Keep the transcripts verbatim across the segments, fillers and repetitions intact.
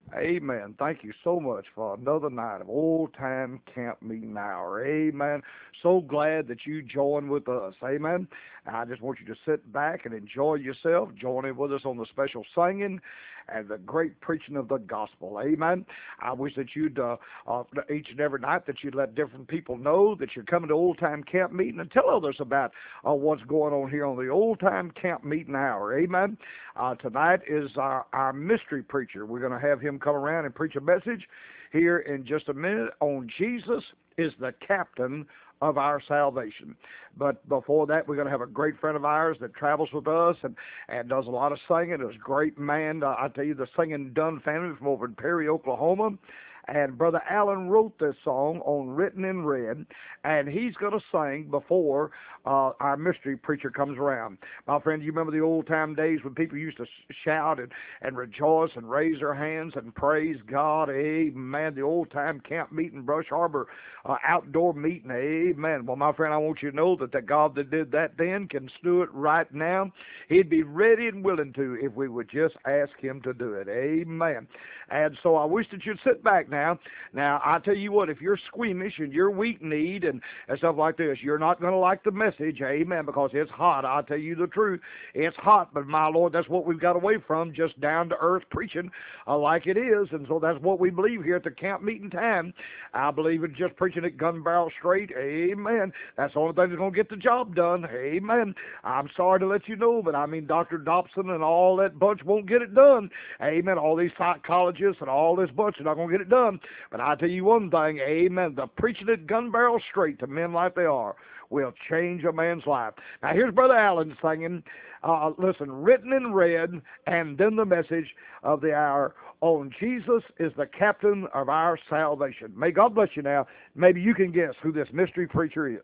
Amen. Thank you so much for another night of old time camp meeting hour. Amen. So glad that you joined with us. Amen. I just want you to sit back and enjoy yourself. Join in with us on the special singing and the great preaching of the gospel. Amen. I wish that you'd, uh, uh, each and every night, that you'd let different people know that you're coming to old time camp meeting and tell others about uh, what's going on here on the old time camp meeting hour. Amen. Uh, tonight is our, our mystery preacher. We're going to have him come around and preach a message here in just a minute on Jesus is the captain of our salvation. But before that, we're going to have a great friend of ours that travels with us and, and does a lot of singing. It's a great man. Uh, I tell you, the Singing Dunn family from over in Perry, Oklahoma. And Brother Allen wrote this song on Written in Red, and he's going to sing before uh, our mystery preacher comes around. My friend, you remember the old-time days when people used to shout and, and rejoice and raise their hands and praise God? Amen. The old-time camp meeting, Brush Harbor uh, outdoor meeting. Amen. Well, my friend, I want you to know that the God that did that then can do it right now. He'd be ready and willing to if we would just ask him to do it. Amen. And so I wish that you'd sit back now. Now, I tell you what, if you're squeamish and you're weak-kneed and, and stuff like this, you're not going to like the message, amen, because it's hot. I'll tell you the truth. It's hot, but my Lord, that's what we've got away from, just down-to-earth preaching uh, like it is, and so that's what we believe here at the camp meeting time. I believe in just preaching it gun barrel straight, amen. That's the only thing that's going to get the job done, amen. I'm sorry to let you know, but I mean, Doctor Dobson and all that bunch won't get it done, amen. All these psychologists and all this bunch are not going to get it done. But I tell you one thing, amen, the preaching it gun barrel straight to men like they are will change a man's life. Now here's Brother Allen singing, uh, listen, Written in Red, and then the message of the hour on Jesus is the captain of our salvation. May God bless you now. Maybe you can guess who this mystery preacher is.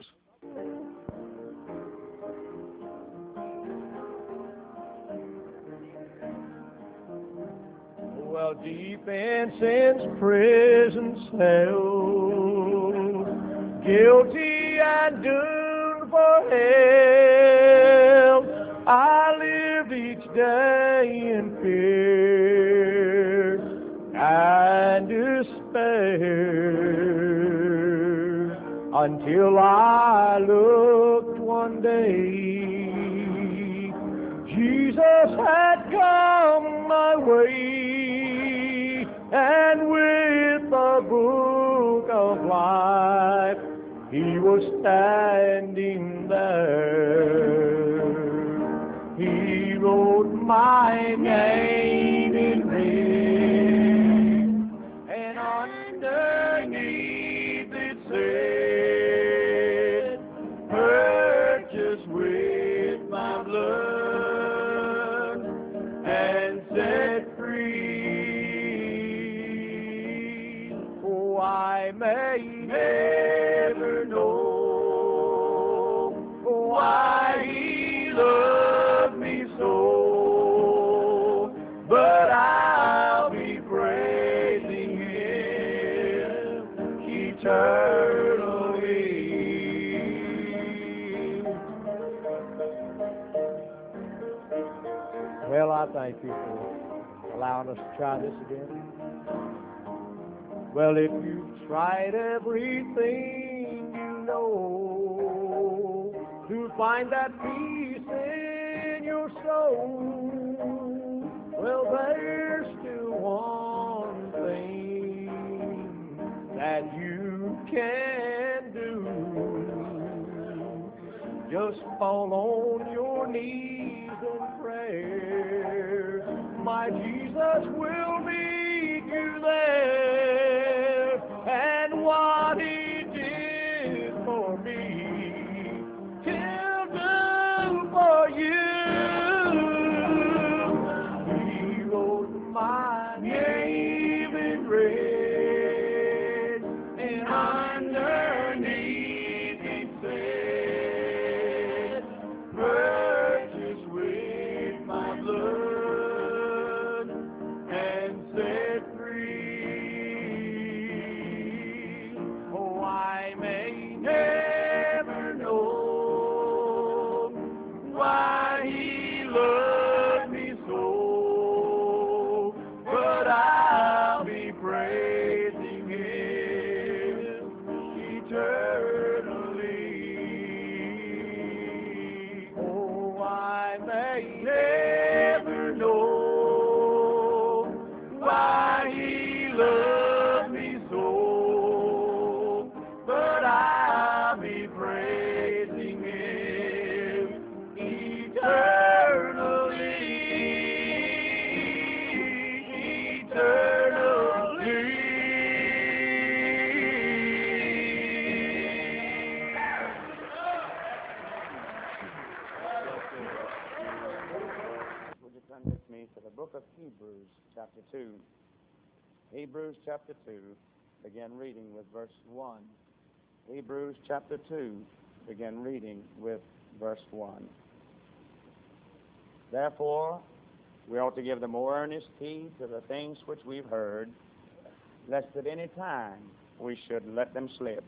Well, deep in sin's prison cell, guilty and doomed for hell, I lived each day in fear and despair until I looked one day. Jesus had come my way, and with the book of life, he was standing there. He wrote my name in red, and underneath it said, purchased with my blood and set free. Oh, I may never know why he loved me so, but I'll be praising him eternally. Well, I thank you for allowing us to try this again. Well, if you've tried everything you know to find that peace in your soul, well, there's still one thing that you can do. Just fall on your knees in prayer. My Jesus will meet you there, and what he did for me, he'll do for you. He wrote my name in red, and underneath it said, purchased with my blood and said, two. Hebrews chapter two, begin reading with verse one. Hebrews chapter two, begin reading with verse one. Therefore, we ought to give the more earnest heed to the things which we've heard, lest at any time we should let them slip.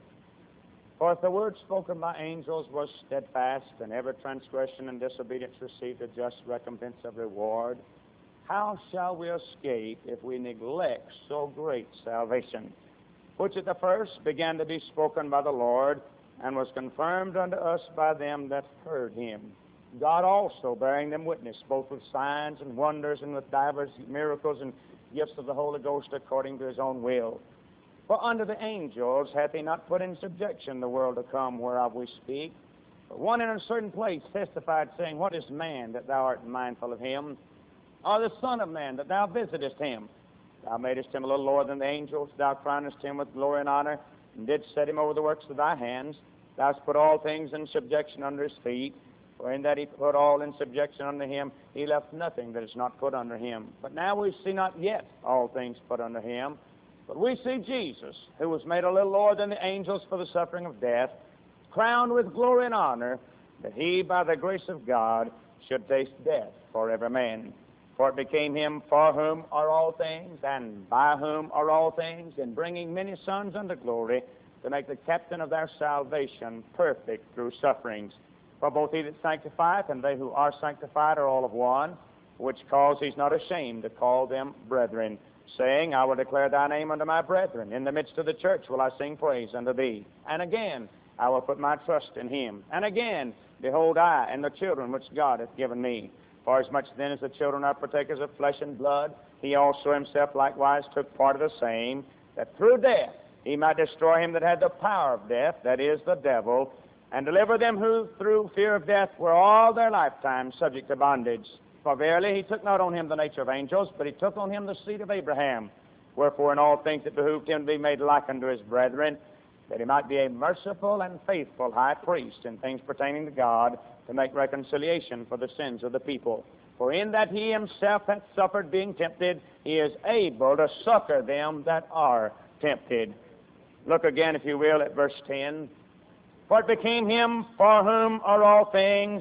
For if the word spoken by angels was steadfast, and every transgression and disobedience received a just recompense of reward, how shall we escape if we neglect so great salvation, which at the first began to be spoken by the Lord, and was confirmed unto us by them that heard him? God also bearing them witness, both with signs and wonders, and with divers miracles and gifts of the Holy Ghost according to his own will. For unto the angels hath he not put in subjection the world to come whereof we speak. But one in a certain place testified, saying, What is man that thou art mindful of him? Or the Son of Man that thou visitest him? Thou madest him a little lower than the angels. Thou crownest him with glory and honor, and didst set him over the works of thy hands. Thou hast put all things in subjection under his feet. For in that he put all in subjection unto him, he left nothing that is not put under him. But now we see not yet all things put under him. But we see Jesus, who was made a little lower than the angels for the suffering of death, crowned with glory and honor, that he, by the grace of God, should taste death for every man. For it became him for whom are all things, and by whom are all things, in bringing many sons unto glory, to make the captain of their salvation perfect through sufferings. For both he that sanctifieth and they who are sanctified are all of one, which cause he's not ashamed to call them brethren, saying, I will declare thy name unto my brethren. In the midst of the church will I sing praise unto thee. And again, I will put my trust in him. And again, behold, I and the children which God hath given me. For as much then as the children are partakers of flesh and blood, he also himself likewise took part of the same, that through death he might destroy him that had the power of death, that is, the devil, and deliver them who through fear of death were all their lifetime subject to bondage. For verily he took not on him the nature of angels, but he took on him the seed of Abraham. Wherefore in all things it behooved him to be made like unto his brethren, that he might be a merciful and faithful high priest in things pertaining to God, to make reconciliation for the sins of the people. For in that he himself hath suffered being tempted, he is able to succor them that are tempted. Look again, if you will, at verse ten. For it became him for whom are all things,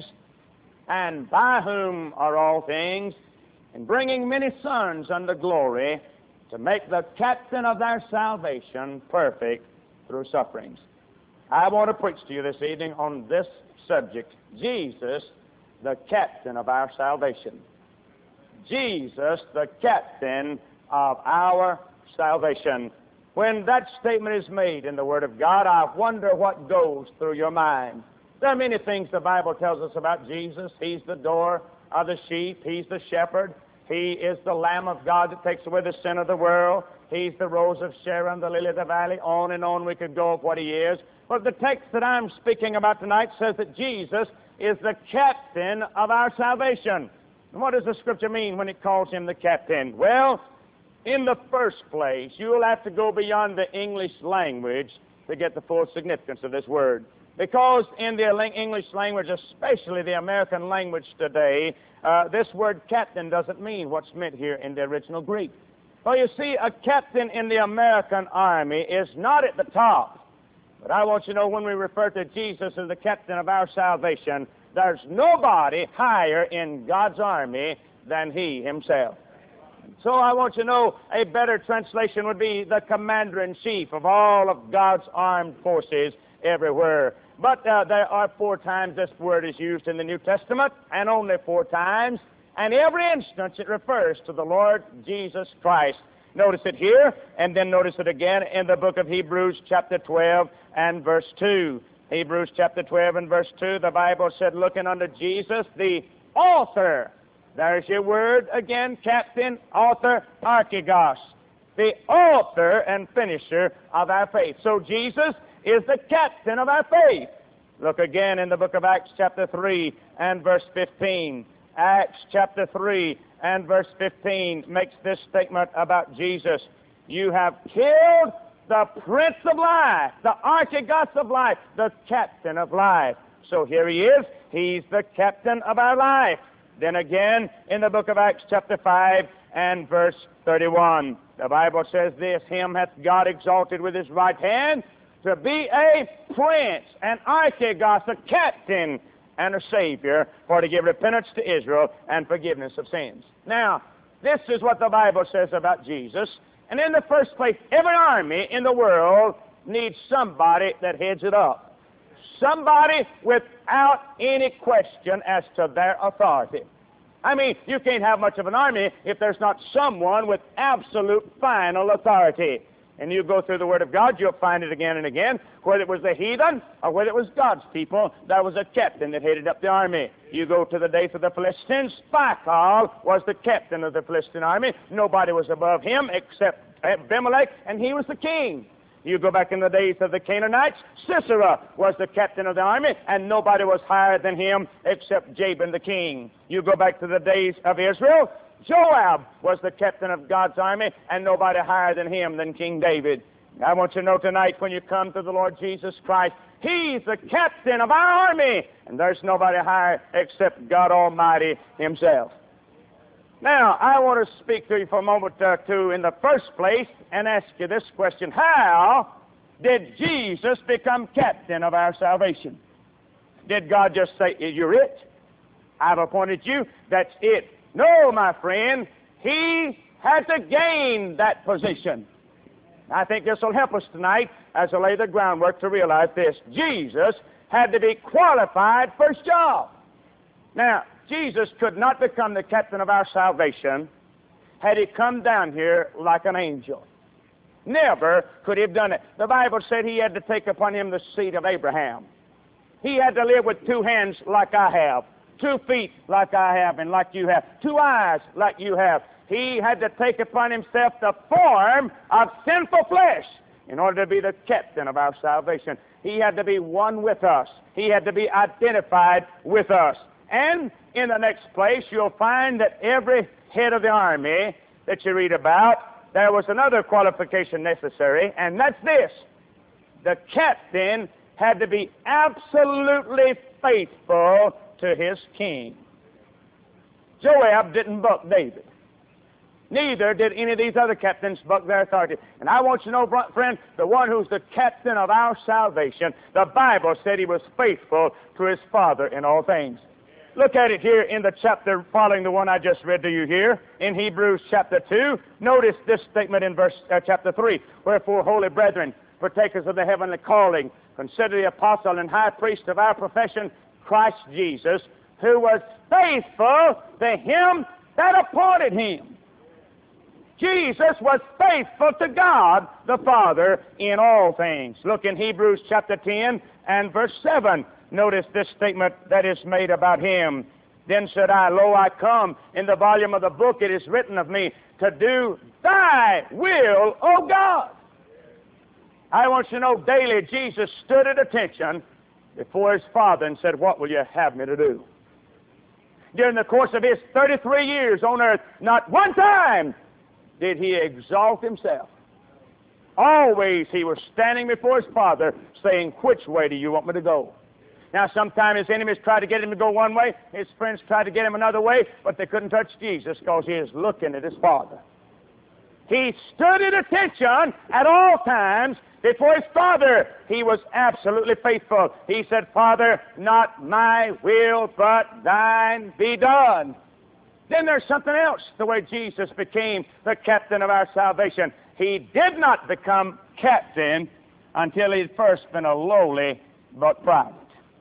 and by whom are all things, in bringing many sons unto glory, to make the captain of their salvation perfect through sufferings. I want to preach to you this evening on this subject, Jesus, the captain of our salvation. Jesus, the captain of our salvation. When that statement is made in the Word of God, I wonder what goes through your mind. There are many things the Bible tells us about Jesus. He's the door of the sheep. He's the shepherd. He is the Lamb of God that takes away the sin of the world. He's the rose of Sharon, the lily of the valley. On and on we could go of what he is. But the text that I'm speaking about tonight says that Jesus is the captain of our salvation. And what does the Scripture mean when it calls him the captain? Well, in the first place, you'll have to go beyond the English language to get the full significance of this word. Because in the English language, especially the American language today, uh, this word captain doesn't mean what's meant here in the original Greek. Well, you see, a captain in the American army is not at the top. But I want you to know, when we refer to Jesus as the captain of our salvation, there's nobody higher in God's army than he himself. So I want you to know, a better translation would be the commander-in-chief of all of God's armed forces everywhere. But uh, there are four times this word is used in the New Testament, and only four times. And every instance it refers to the Lord Jesus Christ. Notice it here, and then notice it again in the book of Hebrews chapter twelve and verse two. Hebrews chapter twelve and verse two, the Bible said, looking unto Jesus, the author. There's your word again, captain, author, archegos. The author and finisher of our faith. So Jesus is the captain of our faith. Look again in the book of Acts chapter three and verse fifteen. Acts chapter three and verse fifteen makes this statement about Jesus. You have killed the Prince of Life, the archegos of life, the captain of life. So here he is. He's the captain of our life. Then again, in the book of Acts chapter five and verse thirty-one. The Bible says this, him hath God exalted with his right hand to be a prince, an archegos, a captain, and a savior, for to give repentance to Israel and forgiveness of sins. Now, this is what the Bible says about Jesus. And in the first place, every army in the world needs somebody that heads it up. Somebody without any question as to their authority. I mean, you can't have much of an army if there's not someone with absolute final authority. And you go through the Word of God, you'll find it again and again, whether it was the heathen or whether it was God's people, there was a captain that headed up the army. You go to the days of the Philistines, Phicol was the captain of the Philistine army. Nobody was above him except Abimelech, and he was the king. You go back in the days of the Canaanites, Sisera was the captain of the army, and nobody was higher than him except Jabin the king. You go back to the days of Israel, Joab was the captain of God's army, and nobody higher than him than King David. I want you to know tonight, when you come to the Lord Jesus Christ, he's the captain of our army, and there's nobody higher except God Almighty himself. Now, I want to speak to you for a moment or two in the first place and ask you this question. How did Jesus become captain of our salvation? Did God just say, you're it? I've appointed you. That's it. No, my friend. He had to gain that position. I think this will help us tonight as I lay the groundwork to realize this. Jesus had to be qualified for his job. Now, Jesus could not become the captain of our salvation had he come down here like an angel. Never could he have done it. The Bible said he had to take upon him the seed of Abraham. He had to live with two hands like I have, two feet like I have and like you have, two eyes like you have. He had to take upon himself the form of sinful flesh in order to be the captain of our salvation. He had to be one with us. He had to be identified with us. And in the next place, you'll find that every head of the army that you read about, there was another qualification necessary, and that's this. The captain had to be absolutely faithful to his king. Joab didn't buck David. Neither did any of these other captains buck their authority. And I want you to know, friend, the one who's the captain of our salvation, the Bible said he was faithful to his Father in all things. Look at it here in the chapter following the one I just read to you here, in Hebrews chapter two. Notice this statement in verse uh, chapter three. Wherefore, holy brethren, partakers of the heavenly calling, consider the apostle and high priest of our profession, Christ Jesus, who was faithful to him that appointed him. Jesus was faithful to God the Father in all things. Look in Hebrews chapter ten and verse seven. Notice this statement that is made about him. Then said I, Lo, I come. In the volume of the book it is written of me, to do thy will, O God. I want you to know daily Jesus stood at attention before his Father and said, what will you have me to do? During the course of his thirty-three years on earth, not one time did he exalt himself. Always he was standing before his Father saying, which way do you want me to go? Now, sometimes his enemies tried to get him to go one way, his friends tried to get him another way, but they couldn't touch Jesus because he is looking at his Father. He stood at attention at all times before his Father. He was absolutely faithful. He said, Father, not my will, but thine be done. Then there's something else, the way Jesus became the captain of our salvation. He did not become captain until he'd first been a lowly but private.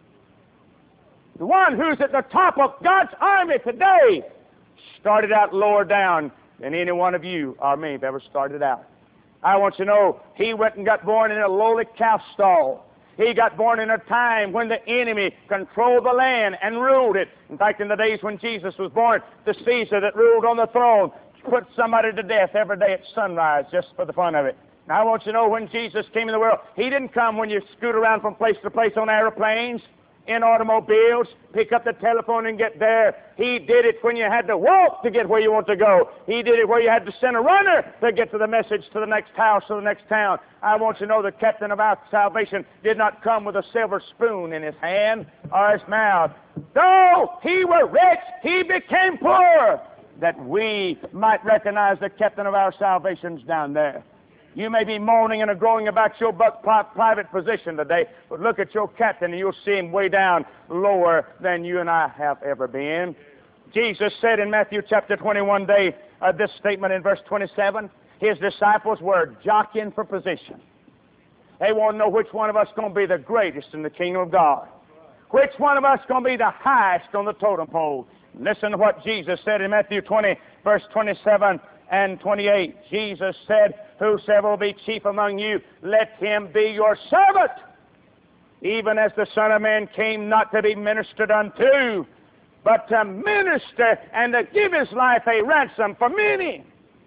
The one who's at the top of God's army today started out lower down than any one of you or me have ever started out. I want you to know, he went and got born in a lowly calf stall. He got born in a time when the enemy controlled the land and ruled it. In fact, in the days when Jesus was born, the Caesar that ruled on the throne put somebody to death every day at sunrise just for the fun of it. Now, I want you to know, when Jesus came in the world, he didn't come when you scoot around from place to place on airplanes, in automobiles, pick up the telephone and get there. He did it when you had to walk to get where you want to go. He did it where you had to send a runner to get to the message to the next house or the next town. I want you to know the captain of our salvation did not come with a silver spoon in his hand or his mouth. Though he were rich, he became poor, that we might recognize the captain of our salvation's down there. You may be moaning and growing about your but pri- private position today, but look at your captain and you'll see him way down lower than you and I have ever been. Jesus said in Matthew chapter twenty-one day, uh, this statement in verse twenty-seven, his disciples were jockeying for position. They want to know which one of us is going to be the greatest in the kingdom of God. Which one of us is going to be the highest on the totem pole. Listen to what Jesus said in Matthew twenty, verse twenty-seven and twenty-eight. Jesus said, whosoever will be chief among you, let him be your servant, even as the Son of Man came not to be ministered unto, but to minister and to give his life a ransom for many.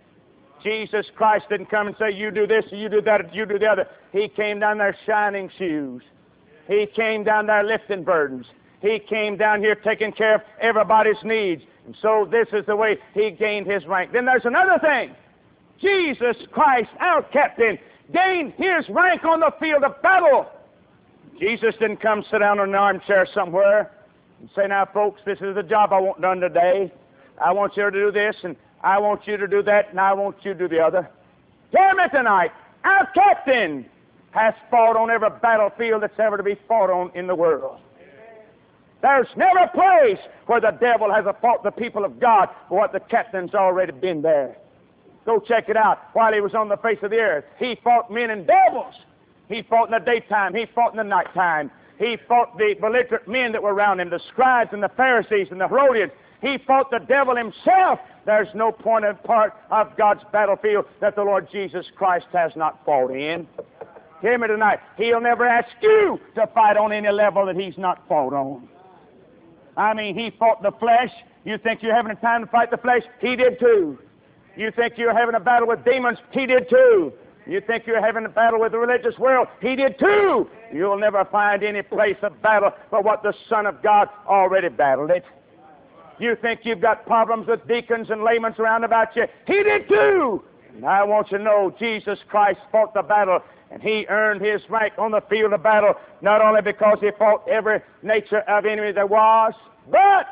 Jesus Christ didn't come and say, you do this, you do that, you do the other. He came down there shining shoes. He came down there lifting burdens. He came down here taking care of everybody's needs. And so this is the way he gained his rank. Then there's another thing. Jesus Christ, our captain, gained his rank on the field of battle. Jesus didn't come sit down in an armchair somewhere and say, now folks, this is the job I want done today. I want you to do this, and I want you to do that, and I want you to do the other. Hear me tonight. Our captain has fought on every battlefield that's ever to be fought on in the world. There's never a place where the devil has fought the people of God for what the captain's already been there. Go check it out. While he was on the face of the earth, he fought men and devils. He fought in the daytime. He fought in the nighttime. He fought the belligerent men that were around him, the scribes and the Pharisees and the Herodians. He fought the devil himself. There's no point and part of God's battlefield that the Lord Jesus Christ has not fought in. Hear me tonight. He'll never ask you to fight on any level that he's not fought on. I mean, he fought the flesh. You think you're having a time to fight the flesh? He did too. You think you're having a battle with demons? He did too. You think you're having a battle with the religious world? He did too. You'll never find any place of battle but what the Son of God already battled it. You think you've got problems with deacons and laymen around about you? He did too. And I want you to know Jesus Christ fought the battle, and he earned his rank on the field of battle, not only because he fought every nature of enemy there was, but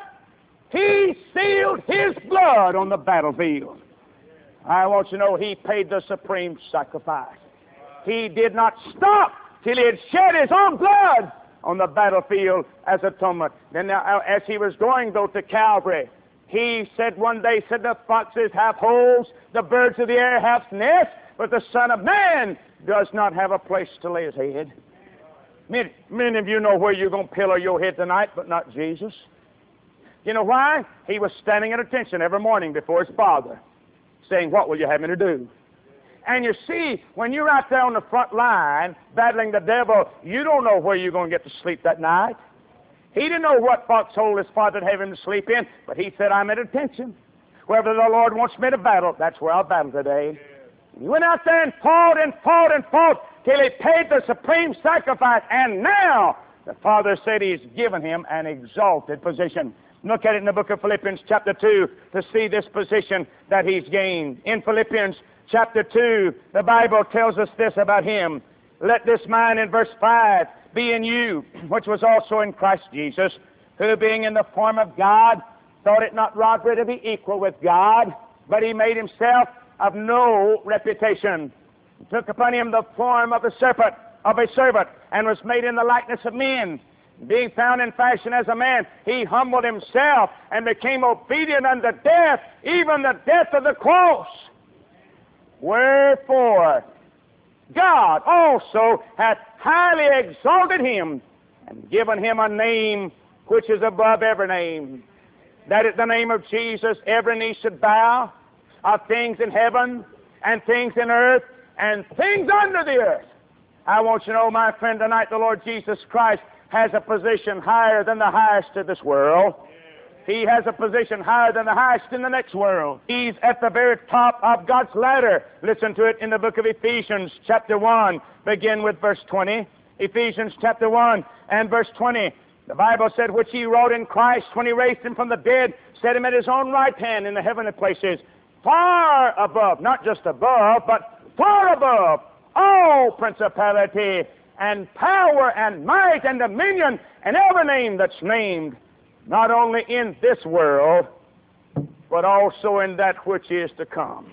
he sealed his blood on the battlefield. I want you to know he paid the supreme sacrifice. He did not stop till he had shed his own blood on the battlefield as atonement. Then now, as he was going, though, to Calvary, he said one day, said, the foxes have holes, the birds of the air have nests, but the Son of Man does not have a place to lay his head. Many, many of you know where you're going to pillow your head tonight, but not Jesus. You know why? He was standing at attention every morning before his Father, saying, what will you have me to do? And you see, when you're out there on the front line battling the devil, you don't know where you're going to get to sleep that night. He didn't know what foxhole his Father would have him to sleep in, but he said, I'm at attention. Wherever the Lord wants me to battle, that's where I'll battle today. He went out there and fought and fought and fought till he paid the supreme sacrifice, and now the Father said he's given him an exalted position. Look at it in the book of Philippians chapter two to see this position that he's gained. In Philippians chapter two, the Bible tells us this about him. Let this mind in verse five be in you, which was also in Christ Jesus, who being in the form of God, thought it not robbery to be equal with God, but he made himself of no reputation. He took upon him the form of a serpent, of a servant, and was made in the likeness of men. Being found in fashion as a man, he humbled himself and became obedient unto death, even the death of the cross. Wherefore God also hath highly exalted him and given him a name which is above every name, that at the name of Jesus every knee should bow, of things in heaven and things in earth and things under the earth. I want you to know, my friend, tonight the Lord Jesus Christ has a position higher than the highest of this world. He has a position higher than the highest in the next world. He's at the very top of God's ladder. Listen to it in the book of Ephesians chapter one, begin with verse twenty. Ephesians chapter one and verse twenty. The Bible said, which he wrought in Christ when he raised him from the dead, set him at his own right hand in the heavenly places, far above, not just above, but far above all principality and power and might and dominion and every name that's named, not only in this world, but also in that which is to come.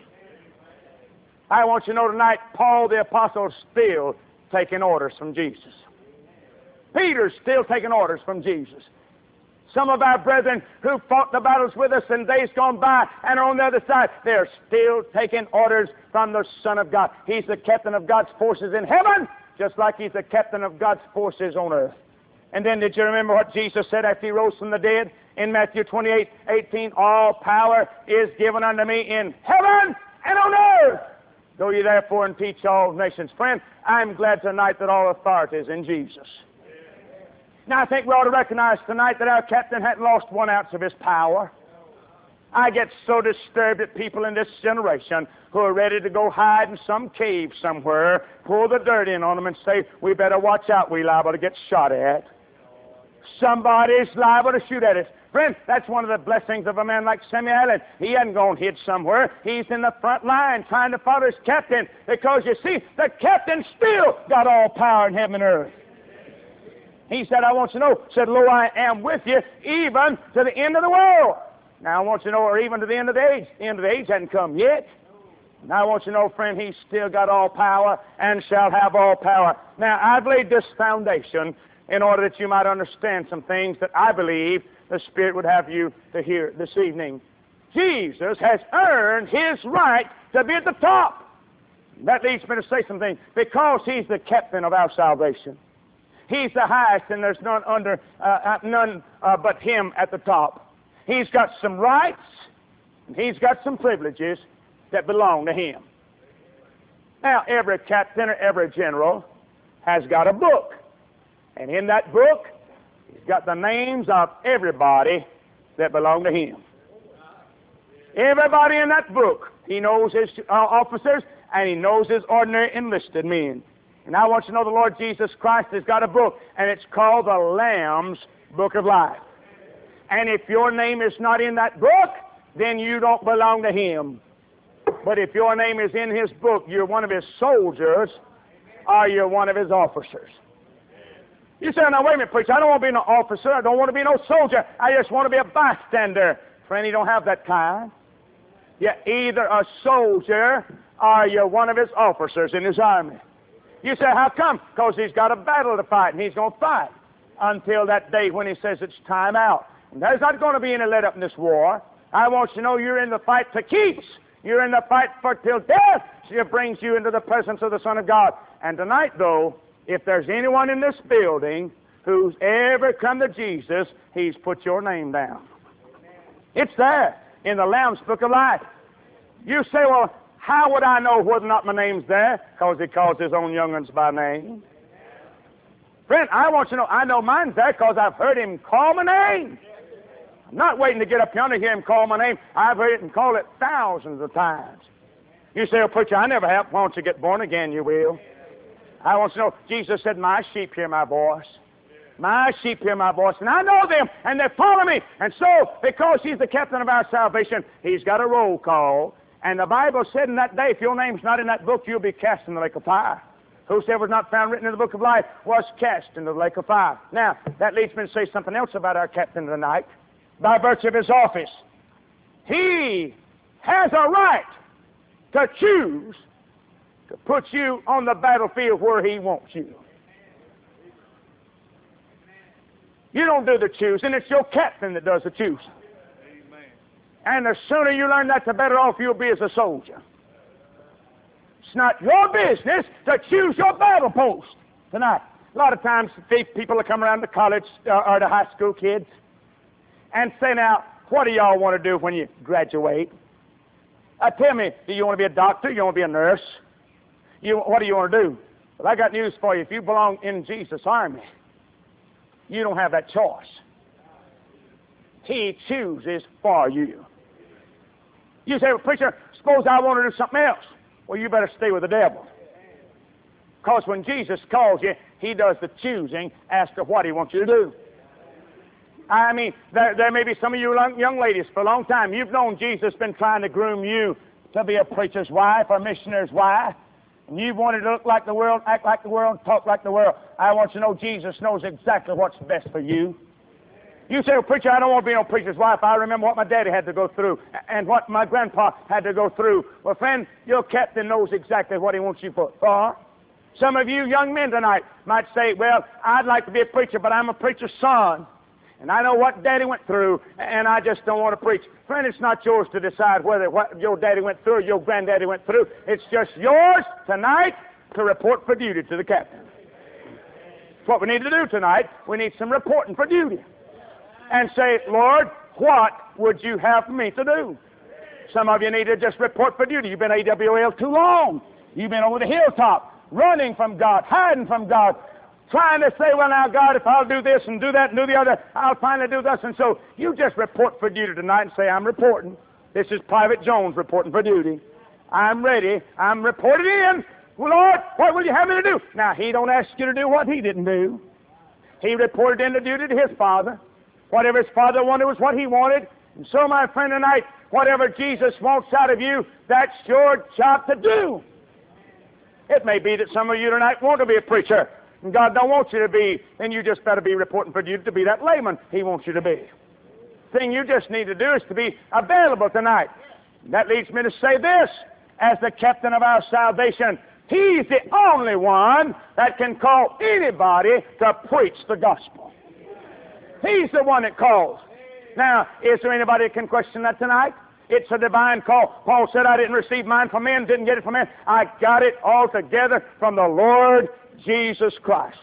I want you to know tonight, Paul the Apostle is still taking orders from Jesus. Peter's still taking orders from Jesus. Some of our brethren who fought the battles with us in days gone by and are on the other side, they're still taking orders from the Son of God. He's the captain of God's forces in heaven, just like He's the captain of God's forces on earth. And then did you remember what Jesus said after He rose from the dead? In Matthew twenty-eight eighteen, all power is given unto me in heaven and on earth. Go ye therefore and teach all nations. Friend, I'm glad tonight that all authority is in Jesus. Now, I think we ought to recognize tonight that our captain hadn't lost one ounce of his power. I get so disturbed at people in this generation who are ready to go hide in some cave somewhere, pull the dirt in on them and say, we better watch out, we're liable to get shot at. Somebody's liable to shoot at us. Friend, that's one of the blessings of a man like Samuel Allen. He hadn't gone hid somewhere. He's in the front line trying to follow his captain, because you see, the captain still got all power in heaven and earth. He said, I want you to know, said, lo, I am with you even to the end of the world. Now, I want you to know, or even to the end of the age. The end of the age hadn't come yet. Now, I want you to know, friend, He's still got all power and shall have all power. Now, I've laid this foundation in order that you might understand some things that I believe the Spirit would have you to hear this evening. Jesus has earned His right to be at the top. That leads me to say something. Because He's the captain of our salvation. He's the highest, and there's none under, uh, none uh, but Him at the top. He's got some rights, and He's got some privileges that belong to Him. Now, every captain or every general has got a book, and in that book, he's got the names of everybody that belong to him. Everybody in that book, he knows his uh, officers, and he knows his ordinary enlisted men. And I want you to know the Lord Jesus Christ has got a book, and it's called the Lamb's Book of Life. And if your name is not in that book, then you don't belong to Him. But if your name is in His book, you're one of His soldiers, or you're one of His officers. You say, now wait a minute, preacher, I don't want to be no officer, I don't want to be no soldier, I just want to be a bystander. Friend, you don't have that kind. You're either a soldier, or you're one of His officers in His army. You say, how come? Because He's got a battle to fight, and He's going to fight until that day when He says it's time out. And there's not going to be any let up in this war. I want you to know you're in the fight to keeps. You're in the fight for till death. She brings you into the presence of the Son of God. And tonight, though, if there's anyone in this building who's ever come to Jesus, He's put your name down. It's there in the Lamb's Book of Life. You say, well, how would I know whether or not my name's there? Because He calls His own young ones by name. Friend, I want you to know, I know mine's there because I've heard Him call my name. I'm not waiting to get up yonder to hear Him call my name. I've heard Him call it thousands of times. You say, well, preacher, I never have. Once you get born again, you will. I want you to know, Jesus said, my sheep hear my voice. My sheep hear my voice, and I know them, and they follow me. And so, because He's the captain of our salvation, He's got a roll call. And the Bible said in that day, if your name's not in that book, you'll be cast in the lake of fire. Whosoever is not found written in the book of life was cast into the lake of fire. Now, that leads me to say something else about our captain tonight. By virtue of his office, he has a right to choose to put you on the battlefield where he wants you. You don't do the choosing, it's your captain that does the choosing. And the sooner you learn that, the better off you'll be as a soldier. It's not your business to choose your battle post tonight. A lot of times, people will come around to college uh, or to high school kids and say, now, what do y'all want to do when you graduate? Uh, tell me, do you want to be a doctor? You want to be a nurse? You, what do you want to do? Well, I got news for you. If you belong in Jesus' army, you don't have that choice. He chooses for you. You say, well, preacher, suppose I want to do something else. Well, you better stay with the devil. Because when Jesus calls you, He does the choosing as to what He wants you to do. I mean, there, there may be some of you young ladies for a long time. You've known Jesus been trying to groom you to be a preacher's wife or a missionary's wife. And you've wanted to look like the world, act like the world, talk like the world. I want you to know Jesus knows exactly what's best for you. You say, well, preacher, I don't want to be no preacher's wife. I remember what my daddy had to go through and what my grandpa had to go through. Well, friend, your captain knows exactly what he wants you for. Some of you young men tonight might say, well, I'd like to be a preacher, but I'm a preacher's son. And I know what daddy went through, and I just don't want to preach. Friend, it's not yours to decide whether what your daddy went through or your granddaddy went through. It's just yours tonight to report for duty to the captain. That's what we need to do tonight. We need some reporting for duty. And say, Lord, what would you have me to do? Some of you need to just report for duty. You've been A W L too long. You've been over the hilltop, running from God, hiding from God, trying to say, well, now, God, if I'll do this and do that and do the other, I'll finally do this. And so you just report for duty tonight and say, I'm reporting. This is Private Jones reporting for duty. I'm ready. I'm reporting in. Well, Lord, what will you have me to do? Now, he don't ask you to do what he didn't do. He reported in the duty to his father. Whatever his father wanted was what he wanted. And so, my friend, tonight, whatever Jesus wants out of you, that's your job to do. It may be that some of you tonight want to be a preacher, and God don't want you to be, then you just better be reporting for duty to be that layman He wants you to be. The thing you just need to do is to be available tonight. That leads me to say this, as the captain of our salvation, He's the only one that can call anybody to preach the gospel. He's the one that calls. Now, is there anybody that can question that tonight? It's a divine call. Paul said, I didn't receive mine from men, didn't get it from men. I got it altogether from the Lord Jesus Christ.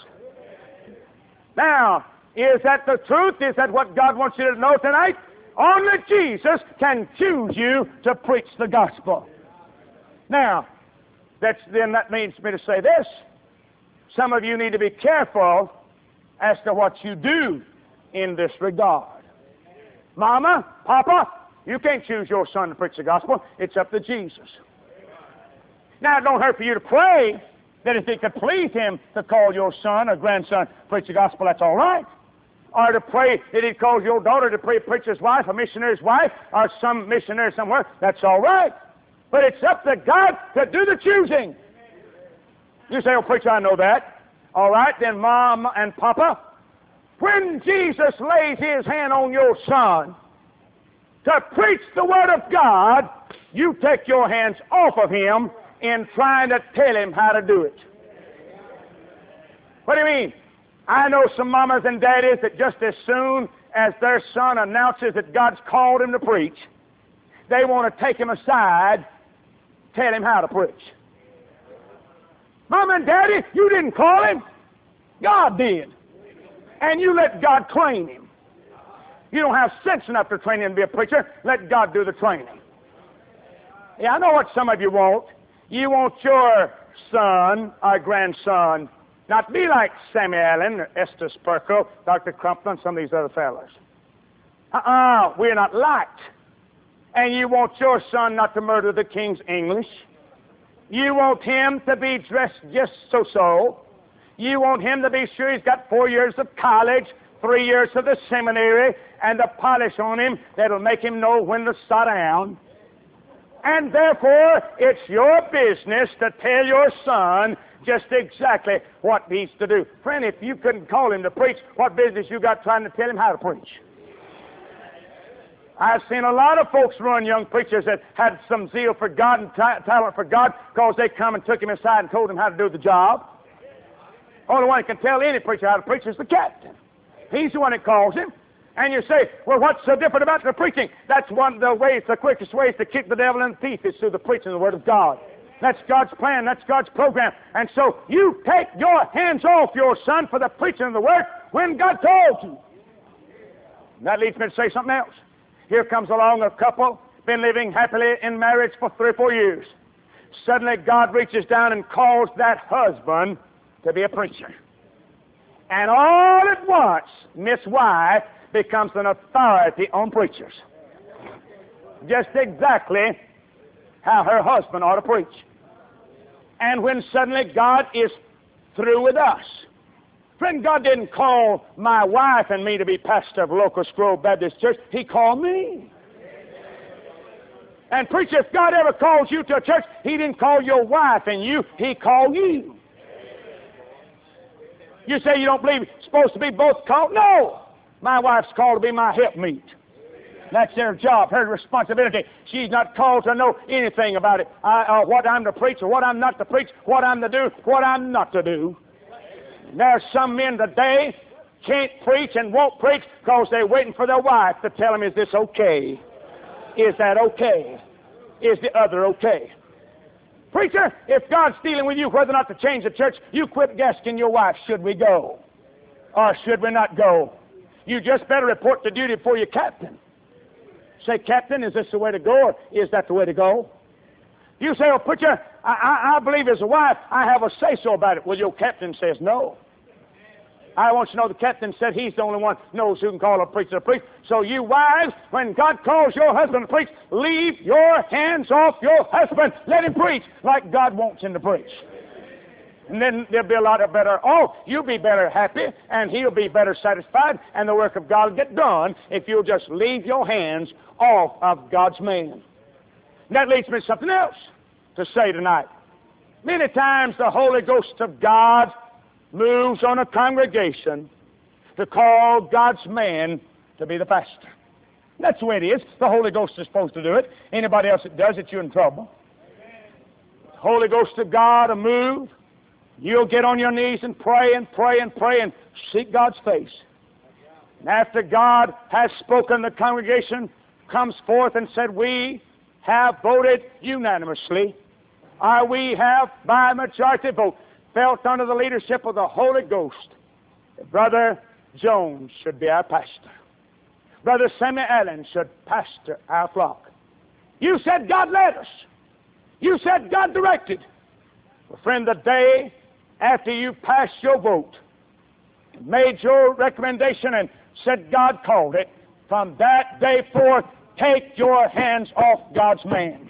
Now, is that the truth? Is that what God wants you to know tonight? Only Jesus can choose you to preach the gospel. Now, that's, then that means me to say this. Some of you need to be careful as to what you do in this regard. Mama, Papa, you can't choose your son to preach the gospel. It's up to Jesus. Now, it don't hurt for you to pray that if it could please Him to call your son or grandson to preach the gospel, that's all right. Or to pray that He'd call your daughter to be a preacher's wife, a missionary's wife, or some missionary somewhere, that's all right. But it's up to God to do the choosing. You say, oh, preacher, I know that. All right, then, Mom and Papa, when Jesus lays His hand on your son to preach the Word of God, you take your hands off of him in trying to tell him how to do it. What do you mean? I know some mamas and daddies that just as soon as their son announces that God's called him to preach, they want to take him aside, tell him how to preach. Mom and Daddy, you didn't call him. God did. And you let God train him. You don't have sense enough to train him to be a preacher. Let God do the training. Yeah, I know what some of you want. You want your son or grandson not to be like Sammy Allen, or Esther Sperkel, Doctor Crumpler, and some of these other fellows. Uh-uh, we're not liked. And you want your son not to murder the king's English. You want him to be dressed just so-so. You want him to be sure he's got four years of college, three years of the seminary, and a polish on him that'll make him know when to sit down. And therefore, it's your business to tell your son just exactly what he's to do. Friend, if you couldn't call him to preach, what business you got trying to tell him how to preach? I've seen a lot of folks run young preachers that had some zeal for God and ta- talent for God because they come and took him aside and told him how to do the job. Only one that can tell any preacher how to preach is the captain. He's the one that calls him. And you say, well, what's so different about the preaching? That's one of the ways, the quickest ways to kick the devil in the teeth is through the preaching of the Word of God. That's God's plan. That's God's program. And so you take your hands off your son for the preaching of the Word when God told you. And that leads me to say something else. Here comes along a couple, been living happily in marriage for three or four years. Suddenly God reaches down and calls that husband to be a preacher. And all at once, Miss Wife becomes an authority on preachers. Just exactly how her husband ought to preach. And when suddenly God is through with us. Friend, God didn't call my wife and me to be pastor of Locust Grove Baptist Church. He called me. And preacher, if God ever calls you to a church, He didn't call your wife and you. He called you. You say you don't believe it's supposed to be both called? No. My wife's called to be my helpmeet. That's their job, her responsibility. She's not called to know anything about it. I, uh, what I'm to preach or what I'm not to preach, what I'm to do, what I'm not to do. There's some men today can't preach and won't preach because they're waiting for their wife to tell them, is this okay? Is that okay? Is the other okay? Preacher, if God's dealing with you whether or not to change the church, you quit asking your wife, should we go? Or should we not go? You just better report to duty before your captain. Say, Captain, is this the way to go, or is that the way to go? You say, oh, preacher, I, I, I believe as a wife, I have a say-so about it. Well, your captain says no. I want you to know the captain said he's the only one knows who can call a preacher to preach. So you wives, when God calls your husband to preach, leave your hands off your husband. Let him preach like God wants him to preach. And then there'll be a lot of better, oh, you'll be better happy, and he'll be better satisfied, and the work of God will get done if you'll just leave your hands off of God's man. And that leads me to something else to say tonight. Many times the Holy Ghost of God moves on a congregation to call God's man to be the pastor. That's the way it is. The Holy Ghost is supposed to do it. Anybody else that does it, you're in trouble. The Holy Ghost of God will move. You'll get on your knees and pray and pray and pray and seek God's face. And after God has spoken, the congregation comes forth and said, we have voted unanimously, or we have by majority vote felt under the leadership of the Holy Ghost that Brother Jones should be our pastor. Brother Sammy Allen should pastor our flock. You said God led us. You said God directed. Well, friend, the day after you passed your vote, made your recommendation and said God called it, from that day forth, take your hands off God's man.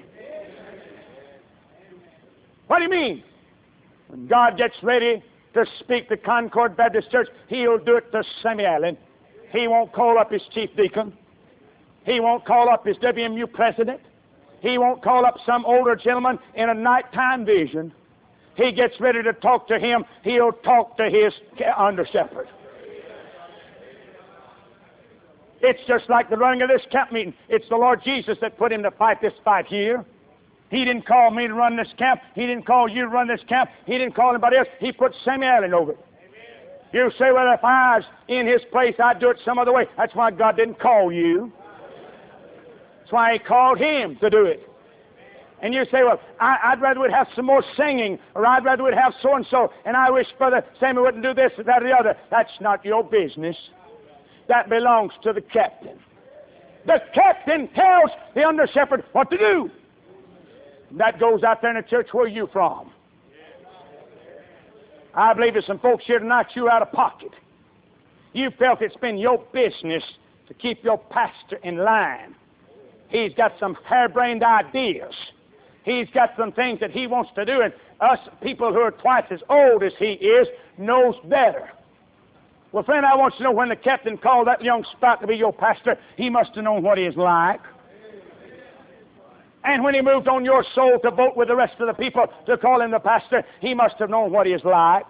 What do you mean? When God gets ready to speak to Concord Baptist Church, he'll do it to Sammy Allen. He won't call up his chief deacon. He won't call up his W M U president. He won't call up some older gentleman in a nighttime vision. He gets ready to talk to him, he'll talk to his under shepherd. It's just like the running of this camp meeting. It's the Lord Jesus that put him to fight this fight here. He didn't call me to run this camp. He didn't call you to run this camp. He didn't call anybody else. He put Sammy Allen over it. You say, well, if I was in his place, I'd do it some other way. That's why God didn't call you. That's why he called him to do it. And you say, well, I, I'd rather we'd have some more singing, or I'd rather we'd have so-and-so, and I wish Brother Sammy wouldn't do this or that or the other. That's not your business. That belongs to the captain. The captain tells the under-shepherd what to do. And that goes out there in the church where you from. I believe there's some folks here tonight, you out of pocket. You felt it's been your business to keep your pastor in line. He's got some harebrained ideas. He's got some things that he wants to do, and us people who are twice as old as he is knows better. Well, friend, I want you to know when the captain called that young sprout to be your pastor, he must have known what he is like. And when he moved on your soul to vote with the rest of the people to call him the pastor, he must have known what he is like.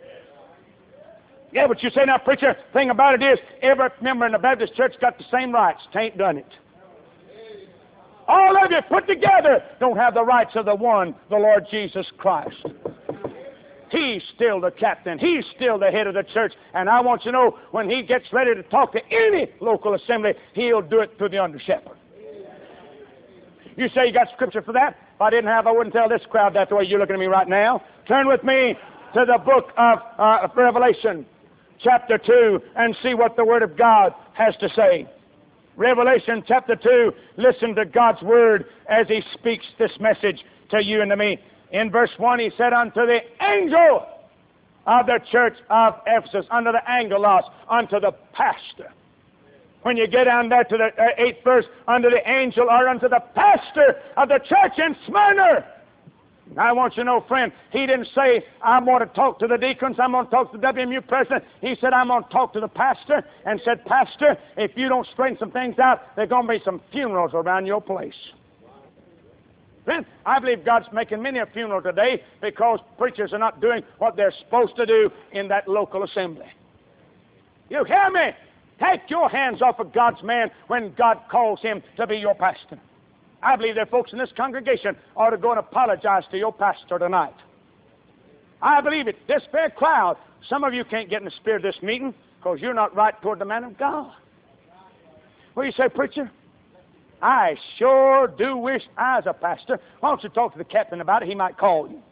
Yeah, but you say, now, preacher, thing about it is, every member in the Baptist church got the same rights. Tain't done it. All of you put together don't have the rights of the one, the Lord Jesus Christ. He's still the captain. He's still the head of the church. And I want you to know, when he gets ready to talk to any local assembly, he'll do it to the under-shepherd. You say you got scripture for that? If I didn't have, I wouldn't tell this crowd that the way you're looking at me right now. Turn with me to the book of uh, Revelation, chapter two, and see what the Word of God has to say. Revelation chapter two, listen to God's Word as He speaks this message to you and to me. In verse one, He said unto the angel of the church of Ephesus, unto the angelos, unto the pastor. When you get down there to the uh, eighth verse, unto the angel or unto the pastor of the church in Smyrna. I want you to know, friend, he didn't say, I'm going to talk to the deacons, I'm going to talk to the W M U president. He said, I'm going to talk to the pastor, and said, Pastor, if you don't straighten some things out, there are going to be some funerals around your place. Friend, I believe God's making many a funeral today because preachers are not doing what they're supposed to do in that local assembly. You hear me? Take your hands off of God's man when God calls him to be your pastor. I believe there are folks in this congregation ought to go and apologize to your pastor tonight. I believe it. This fair crowd, some of you can't get in the spirit of this meeting because you're not right toward the man of God. Well, you say, preacher, I sure do wish I was a pastor. Why don't you talk to the captain about it? He might call you.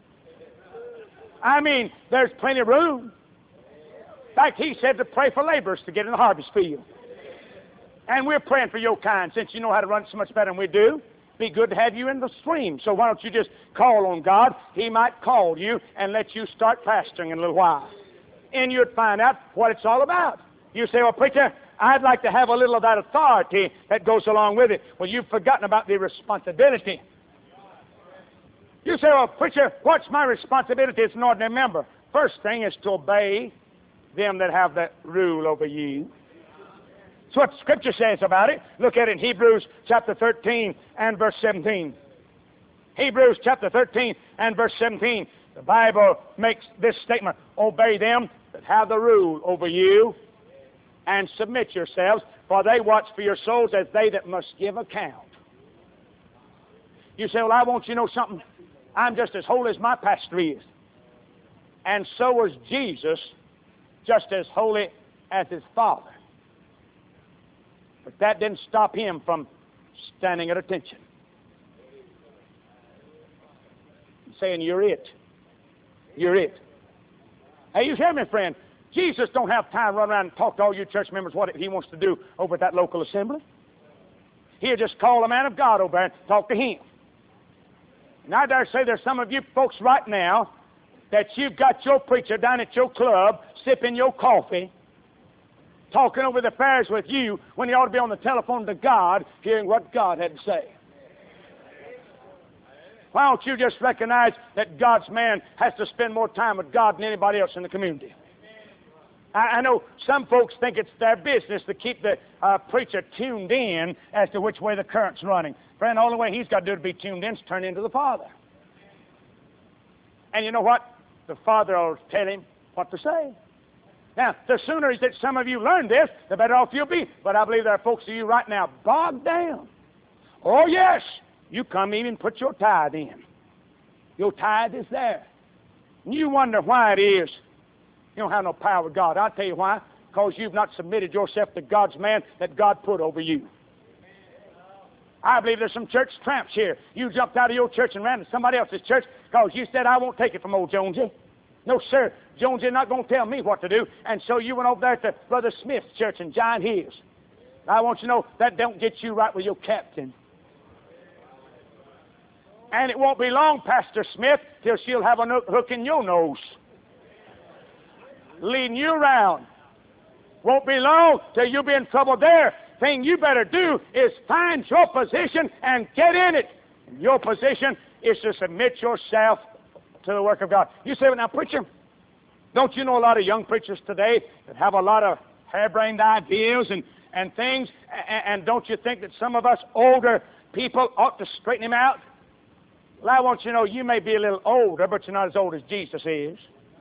I mean, there's plenty of room. In fact, he said to pray for laborers to get in the harvest field. And we're praying for your kind, since you know how to run so much better than we do. Be good to have you in the stream. So why don't you just call on God? He might call you and let you start pastoring in a little while. And you'd find out what it's all about. You say, well, preacher, I'd like to have a little of that authority that goes along with it. Well, you've forgotten about the responsibility. You say, well, preacher, what's my responsibility as an ordinary member? First thing is to obey them that have that rule over you. That's what Scripture says about it. Look at it in Hebrews chapter thirteen and verse seventeen. Hebrews chapter thirteen and verse seventeen. The Bible makes this statement: obey them that have the rule over you, and submit yourselves, for they watch for your souls as they that must give account. You say, well, I want you to know something. I'm just as holy as my pastor is. And so was Jesus, just as holy as his Father. But that didn't stop him from standing at attention. Saying, you're it. You're it. Hey, you hear me, friend? Jesus don't have time to run around and talk to all you church members what he wants to do over at that local assembly. He'll just call a man of God over there and talk to him. And I dare say there's some of you folks right now that you've got your preacher down at your club sipping your coffee, talking over the affairs with you when he ought to be on the telephone to God hearing what God had to say. Why don't you just recognize that God's man has to spend more time with God than anybody else in the community? I know some folks think it's their business to keep the uh, preacher tuned in as to which way the current's running. Friend, the only way he's got to do to be tuned in is turn into the Father. And you know what? The Father will tell him what to say. Now, the sooner that some of you learn this, the better off you'll be. But I believe there are folks of you right now bogged down. Oh, yes, you come even put your tithe in. Your tithe is there. And you wonder why it is. You don't have no power with God. I'll tell you why. Because you've not submitted yourself to God's man that God put over you. I believe there's some church tramps here. You jumped out of your church and ran to somebody else's church because you said, I won't take it from old Jonesy. No, sir. Jonesy not going to tell me what to do. And so you went over there to Brother Smith's church in Giant Hills. I want you to know that don't get you right with your captain. And it won't be long, Pastor Smith, till she'll have a hook in your nose, leading you around. Won't be long till you'll be in trouble there. Thing you better do is find your position and get in it. And your position is to submit yourself to the work of God. You say, well, now, preacher, don't you know a lot of young preachers today that have a lot of harebrained ideas and, and things, and, and don't you think that some of us older people ought to straighten them out? Well, I want you to know you may be a little older, but you're not as old as Jesus is.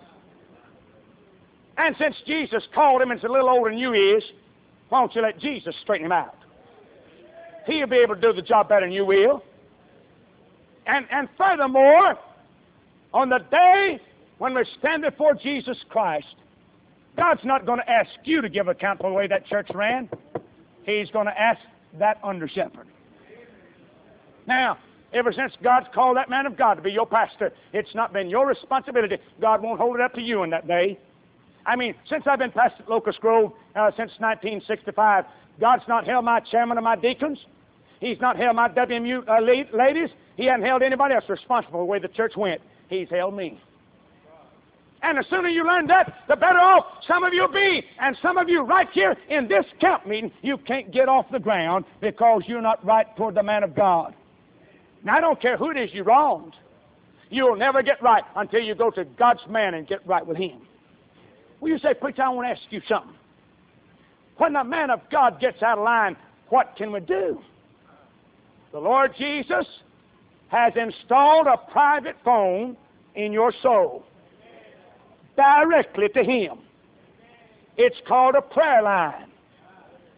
And since Jesus called him and is a little older than you is, why don't you let Jesus straighten him out? He'll be able to do the job better than you will. And, and furthermore, on the day when we stand before Jesus Christ, God's not going to ask you to give account for the way that church ran. He's going to ask that under shepherd. Now, ever since God's called that man of God to be your pastor, it's not been your responsibility. God won't hold it up to you in that day. I mean, since I've been pastor at Locust Grove, uh, since nineteen sixty-five, God's not held my chairman or my deacons. He's not held my W M U uh, ladies. He hasn't held anybody else responsible for the way the church went. He's held me. And the sooner you learn that, the better off some of you will be. And some of you right here in this camp meeting, you can't get off the ground because you're not right toward the man of God. Now, I don't care who it is you wronged. You'll never get right until you go to God's man and get right with him. Well, you say, preacher, I want to ask you something. When the man of God gets out of line, what can we do? The Lord Jesus has installed a private phone in your soul directly to him. It's called a prayer line.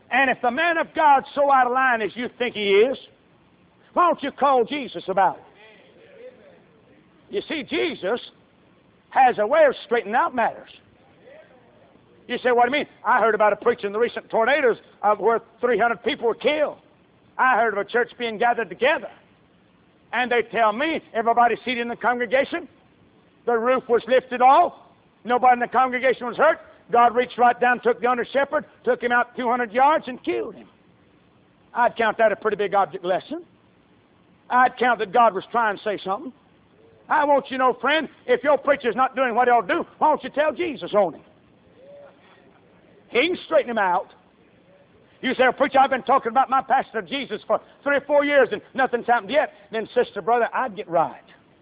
And if the man of God's so out of line as you think he is, why don't you call Jesus about it? You see, Jesus has a way of straightening out matters. You say, what do you mean? I heard about a preacher in the recent tornadoes uh, where three hundred people were killed. I heard of a church being gathered together. And they tell me, everybody seated in the congregation, the roof was lifted off, nobody in the congregation was hurt. God reached right down, took the under shepherd, took him out two hundred yards and killed him. I'd count that a pretty big object lesson. I'd count that God was trying to say something. I want you to know, friend, if your preacher's not doing what he'll do, why don't you tell Jesus on him? He can straighten him out. You say, oh, preacher, I've been talking about my pastor Jesus for three or four years and nothing's happened yet. Then, sister, brother, I'd get right.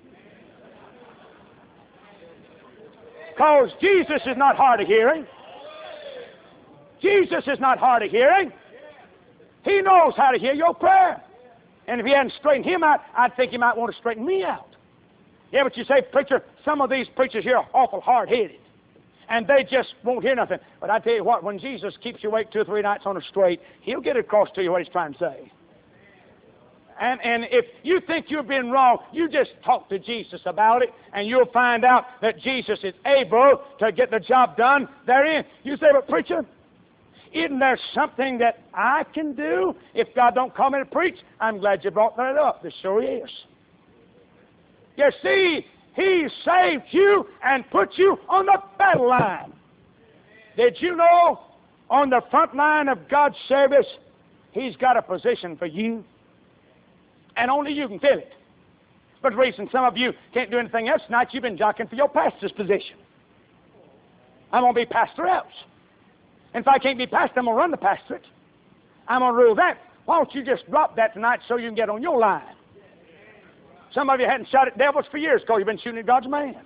Because Jesus is not hard of hearing. Jesus is not hard of hearing. He knows how to hear your prayer. And if he hadn't straightened him out, I'd think he might want to straighten me out. Yeah, but you say, preacher, some of these preachers here are awful hard-headed. And they just won't hear nothing. But I tell you what, when Jesus keeps you awake two or three nights on a straight, he'll get across to you what he's trying to say. And, and if you think you've been wrong, you just talk to Jesus about it, and you'll find out that Jesus is able to get the job done therein. You say, but preacher, isn't there something that I can do if God don't call me to preach? I'm glad you brought that up. There sure is. You see, he saved you and put you on the battle line. Did you know on the front line of God's service, he's got a position for you? And only you can fill it. But the reason some of you can't do anything else tonight, you've been jockeying for your pastor's position. I'm going to be pastor else. And if I can't be pastor, I'm going to run the pastorate. I'm going to rule that. Why don't you just drop that tonight so you can get on your line? Some of you hadn't shot at devils for years because you've been shooting at God's man.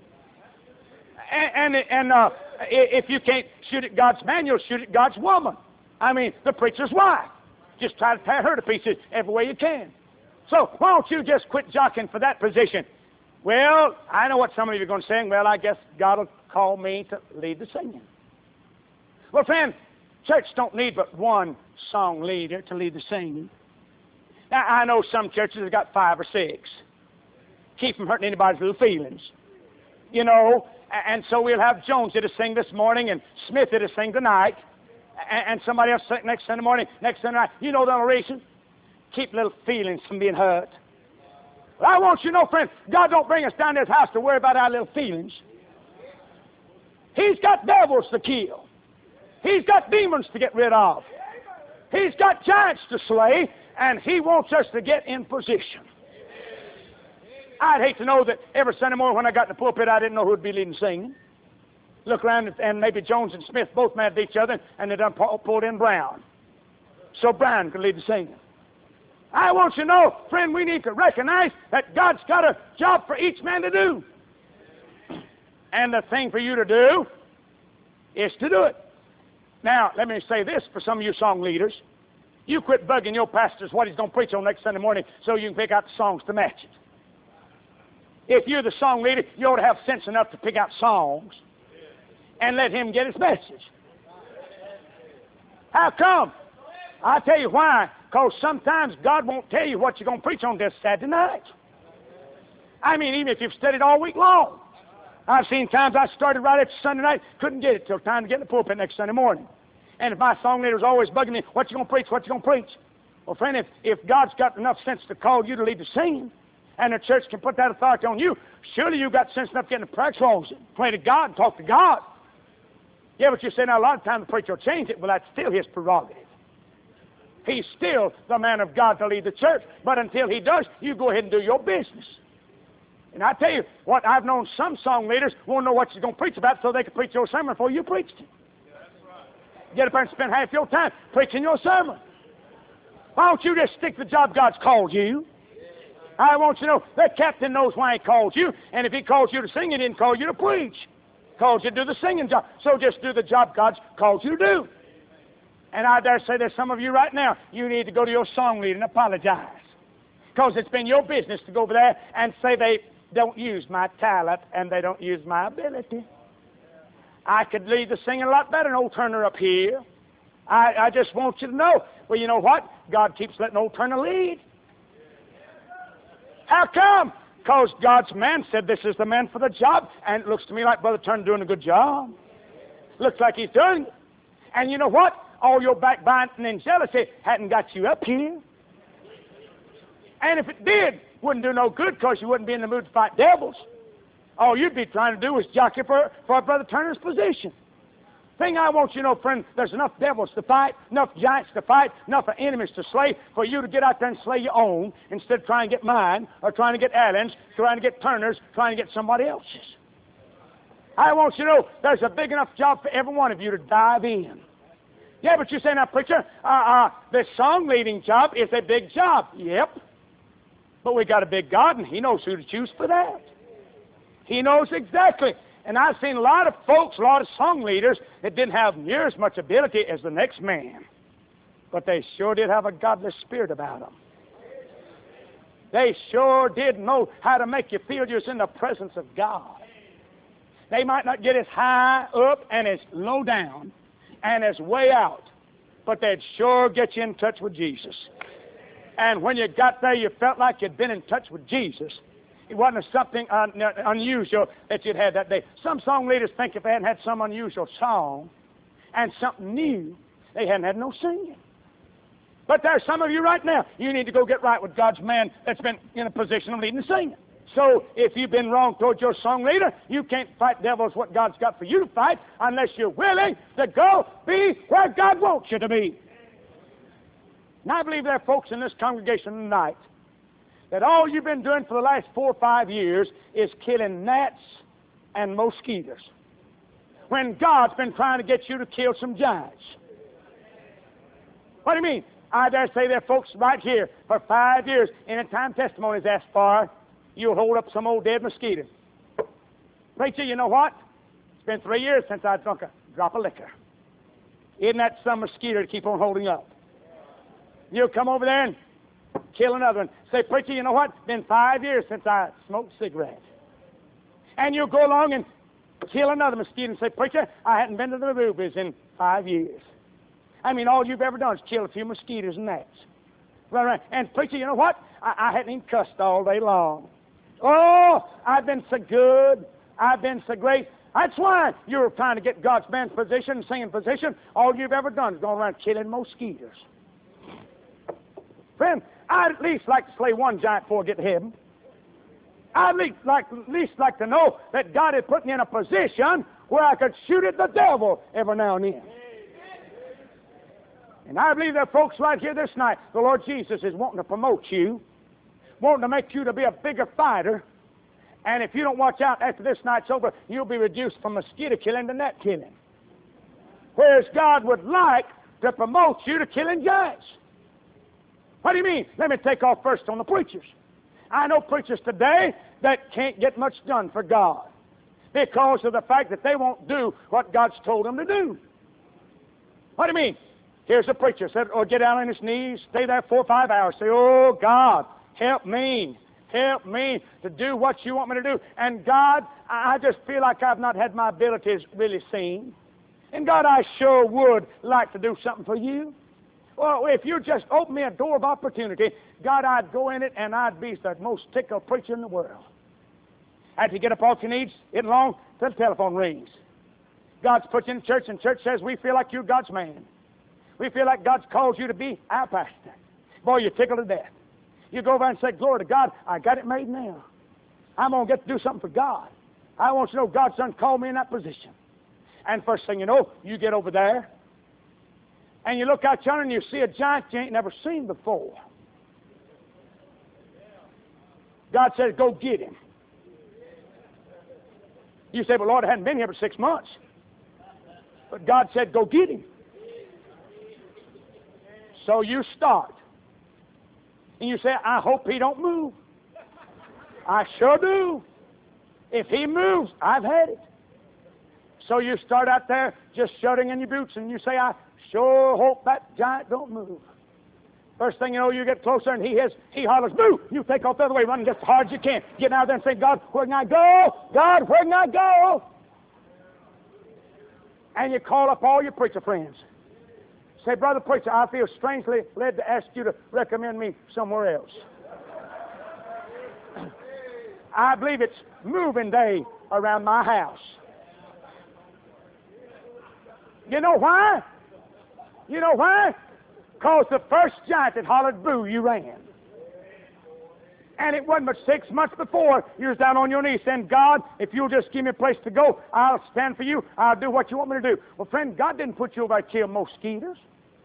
And, and, and uh, if you can't shoot at God's man, you'll shoot at God's woman. I mean, the preacher's wife. Just try to tear her to pieces every way you can. So why don't you just quit jockeying for that position? Well, I know what some of you are going to say. Well, I guess God will call me to lead the singing. Well, friend, church don't need but one song leader to lead the singing. Now, I know some churches have got five or six. Keep from hurting anybody's little feelings. You know, and so we'll have Jones to sing this morning and Smith to sing tonight, and somebody else next Sunday morning, next Sunday night. You know the reason? Keep little feelings from being hurt. Well, I want you to know, friend, God don't bring us down to his house to worry about our little feelings. He's got devils to kill. He's got demons to get rid of. He's got giants to slay, and he wants us to get in position. I'd hate to know that every Sunday morning when I got in the pulpit, I didn't know who would be leading singing. Look around, and maybe Jones and Smith both mad at each other, and they done pulled in Brown. So Brown could lead the singing. I want you to know, friend, we need to recognize that God's got a job for each man to do. And the thing for you to do is to do it. Now, let me say this for some of you song leaders. You quit bugging your pastors what he's going to preach on next Sunday morning so you can pick out the songs to match it. If you're the song leader, you ought to have sense enough to pick out songs and let him get his message. How come? I'll tell you why. Because sometimes God won't tell you what you're going to preach on this Saturday night. I mean, even if you've studied all week long. I've seen times I started right after Sunday night, couldn't get it till time to get in the pulpit next Sunday morning. And if my song leader was always bugging me, what you going to preach, what you going to preach? Well, friend, if, if God's got enough sense to call you to lead the singing, and the church can put that authority on you, surely you've got sense enough to get in the prayer closet, pray to God, and talk to God. Yeah, but you say, now, a lot of times the preacher will change it. Well, that's still his prerogative. He's still the man of God to lead the church. But until he does, you go ahead and do your business. And I tell you what, I've known some song leaders won't know what you're going to preach about so they can preach your sermon before you preached it. Get up there and spend half your time preaching your sermon. Why don't you just stick to the job God's called you? I want you to know that captain knows why he called you. And if he calls you to sing, he didn't call you to preach. He called you to do the singing job. So just do the job God's called you to do. And I dare say there's some of you right now, you need to go to your song leader and apologize. Because it's been your business to go over there and say they don't use my talent and they don't use my ability. I could lead the singing a lot better than old Turner up here. I, I just want you to know. Well, you know what? God keeps letting old Turner lead. How come? Because God's man said this is the man for the job, and it looks to me like Brother Turner doing a good job. Looks like he's doing it. And you know what? All your backbiting and jealousy hadn't got you up here. And if it did, wouldn't do no good, because you wouldn't be in the mood to fight devils. All you'd be trying to do is jockey for, for Brother Turner's position. Thing I want you to know, friend, there's enough devils to fight, enough giants to fight, enough enemies to slay, for you to get out there and slay your own, instead of trying to get mine, or trying to get Allen's, trying to get Turner's, trying to get somebody else's. I want you to know there's a big enough job for every one of you to dive in. Yeah, but you say, now, preacher, uh, uh, this song leading job is a big job. Yep. But we got a big God, and He knows who to choose for that. He knows exactly. And I've seen a lot of folks, a lot of song leaders that didn't have near as much ability as the next man. But they sure did have a godly spirit about them. They sure did know how to make you feel you're in the presence of God. They might not get as high up and as low down and as way out, but they'd sure get you in touch with Jesus. And when you got there, you felt like you'd been in touch with Jesus. It wasn't something un- unusual that you'd had that day. Some song leaders think if they hadn't had some unusual song and something new, they hadn't had no singing. But there's some of you right now, you need to go get right with God's man that's been in a position of leading and singing. So if you've been wrong towards your song leader, you can't fight devils what God's got for you to fight unless you're willing to go be where God wants you to be. And I believe there are folks in this congregation tonight that all you've been doing for the last four or five years is killing gnats and mosquitoes, when God's been trying to get you to kill some giants. What do you mean? I dare say there are folks right here for five years, anytime testimonies asked for, you'll hold up some old dead mosquito. Preacher, you know what? It's been three years since I drunk a drop of liquor. Isn't that some mosquito to keep on holding up? You'll come over there and kill another one. Say, preacher, you know what? It's been five years since I smoked a cigarette. And you'll go along and kill another mosquito and say, preacher, I hadn't been to the movies in five years. I mean, all you've ever done is kill a few mosquitoes and gnats. Right, right. And preacher, you know what? I, I hadn't even cussed all day long. Oh, I've been so good. I've been so great. That's why you were trying to get God's man's position, singing position. All you've ever done is gone around killing mosquitoes. Friend, I'd at least like to slay one giant before I get to heaven. I'd at least like, at least like to know that God had put me in a position where I could shoot at the devil every now and then. And I believe there are folks right here this night, the Lord Jesus is wanting to promote you, wanting to make you to be a bigger fighter. And if you don't watch out after this night's over, you'll be reduced from mosquito killing to gnat killing. Whereas God would like to promote you to killing giants. What do you mean? Let me take off first on the preachers. I know preachers today that can't get much done for God because of the fact that they won't do what God's told them to do. What do you mean? Here's a preacher said, or get down on his knees, stay there four or five hours, say, oh, God, help me, help me to do what you want me to do. And God, I just feel like I've not had my abilities really seen. And God, I sure would like to do something for you. Well, if you just open me a door of opportunity, God, I'd go in it and I'd be the most tickled preacher in the world. After you get up off your knees, isn't long till the telephone rings. God's put you in church, and church says, we feel like you're God's man. We feel like God's called you to be our pastor. Boy, you're tickled to death. You go over and say, glory to God, I got it made now. I'm going to get to do something for God. I want you to know God's done called me in that position. And first thing you know, you get over there, and you look out yonder and you see a giant you ain't never seen before. God says, go get him. You say, well, Lord, I hadn't been here for six months. But God said, go get him. So you start. And you say, I hope he don't move. I sure do. If he moves, I've had it. So you start out there just shutting in your boots, and you say, I sure hope that giant don't move. First thing you know, you get closer, and he has, he hollers, move! You take off the other way, running just as hard as you can. Get out there and say, God, where can I go? God, where can I go? And you call up all your preacher friends. Say, Brother Preacher, I feel strangely led to ask you to recommend me somewhere else. I believe it's moving day around my house. You know why? You know why? Because the first giant that hollered boo, you ran. And it wasn't but six months before you was down on your knees saying, God, if you'll just give me a place to go, I'll stand for you. I'll do what you want me to do. Well, friend, God didn't put you over there to kill mosquitoes.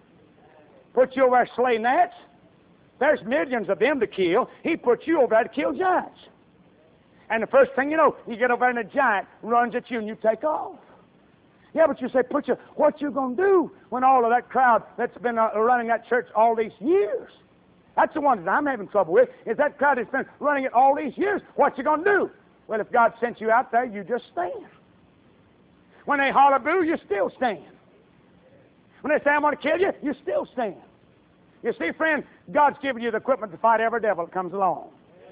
Put you over there to slay gnats. There's millions of them to kill. He put you over there to kill giants. And the first thing you know, you get over there and a giant runs at you and you take off. Yeah, but you say, Preacher, what you going to do when all of that crowd that's been uh, running that church all these years? That's the one that I'm having trouble with, is that crowd that's been running it all these years. What you going to do? Well, if God sent you out there, you just stand. When they holler boo, you still stand. When they say, I'm going to kill you, you still stand. You see, friend, God's given you the equipment to fight every devil that comes along.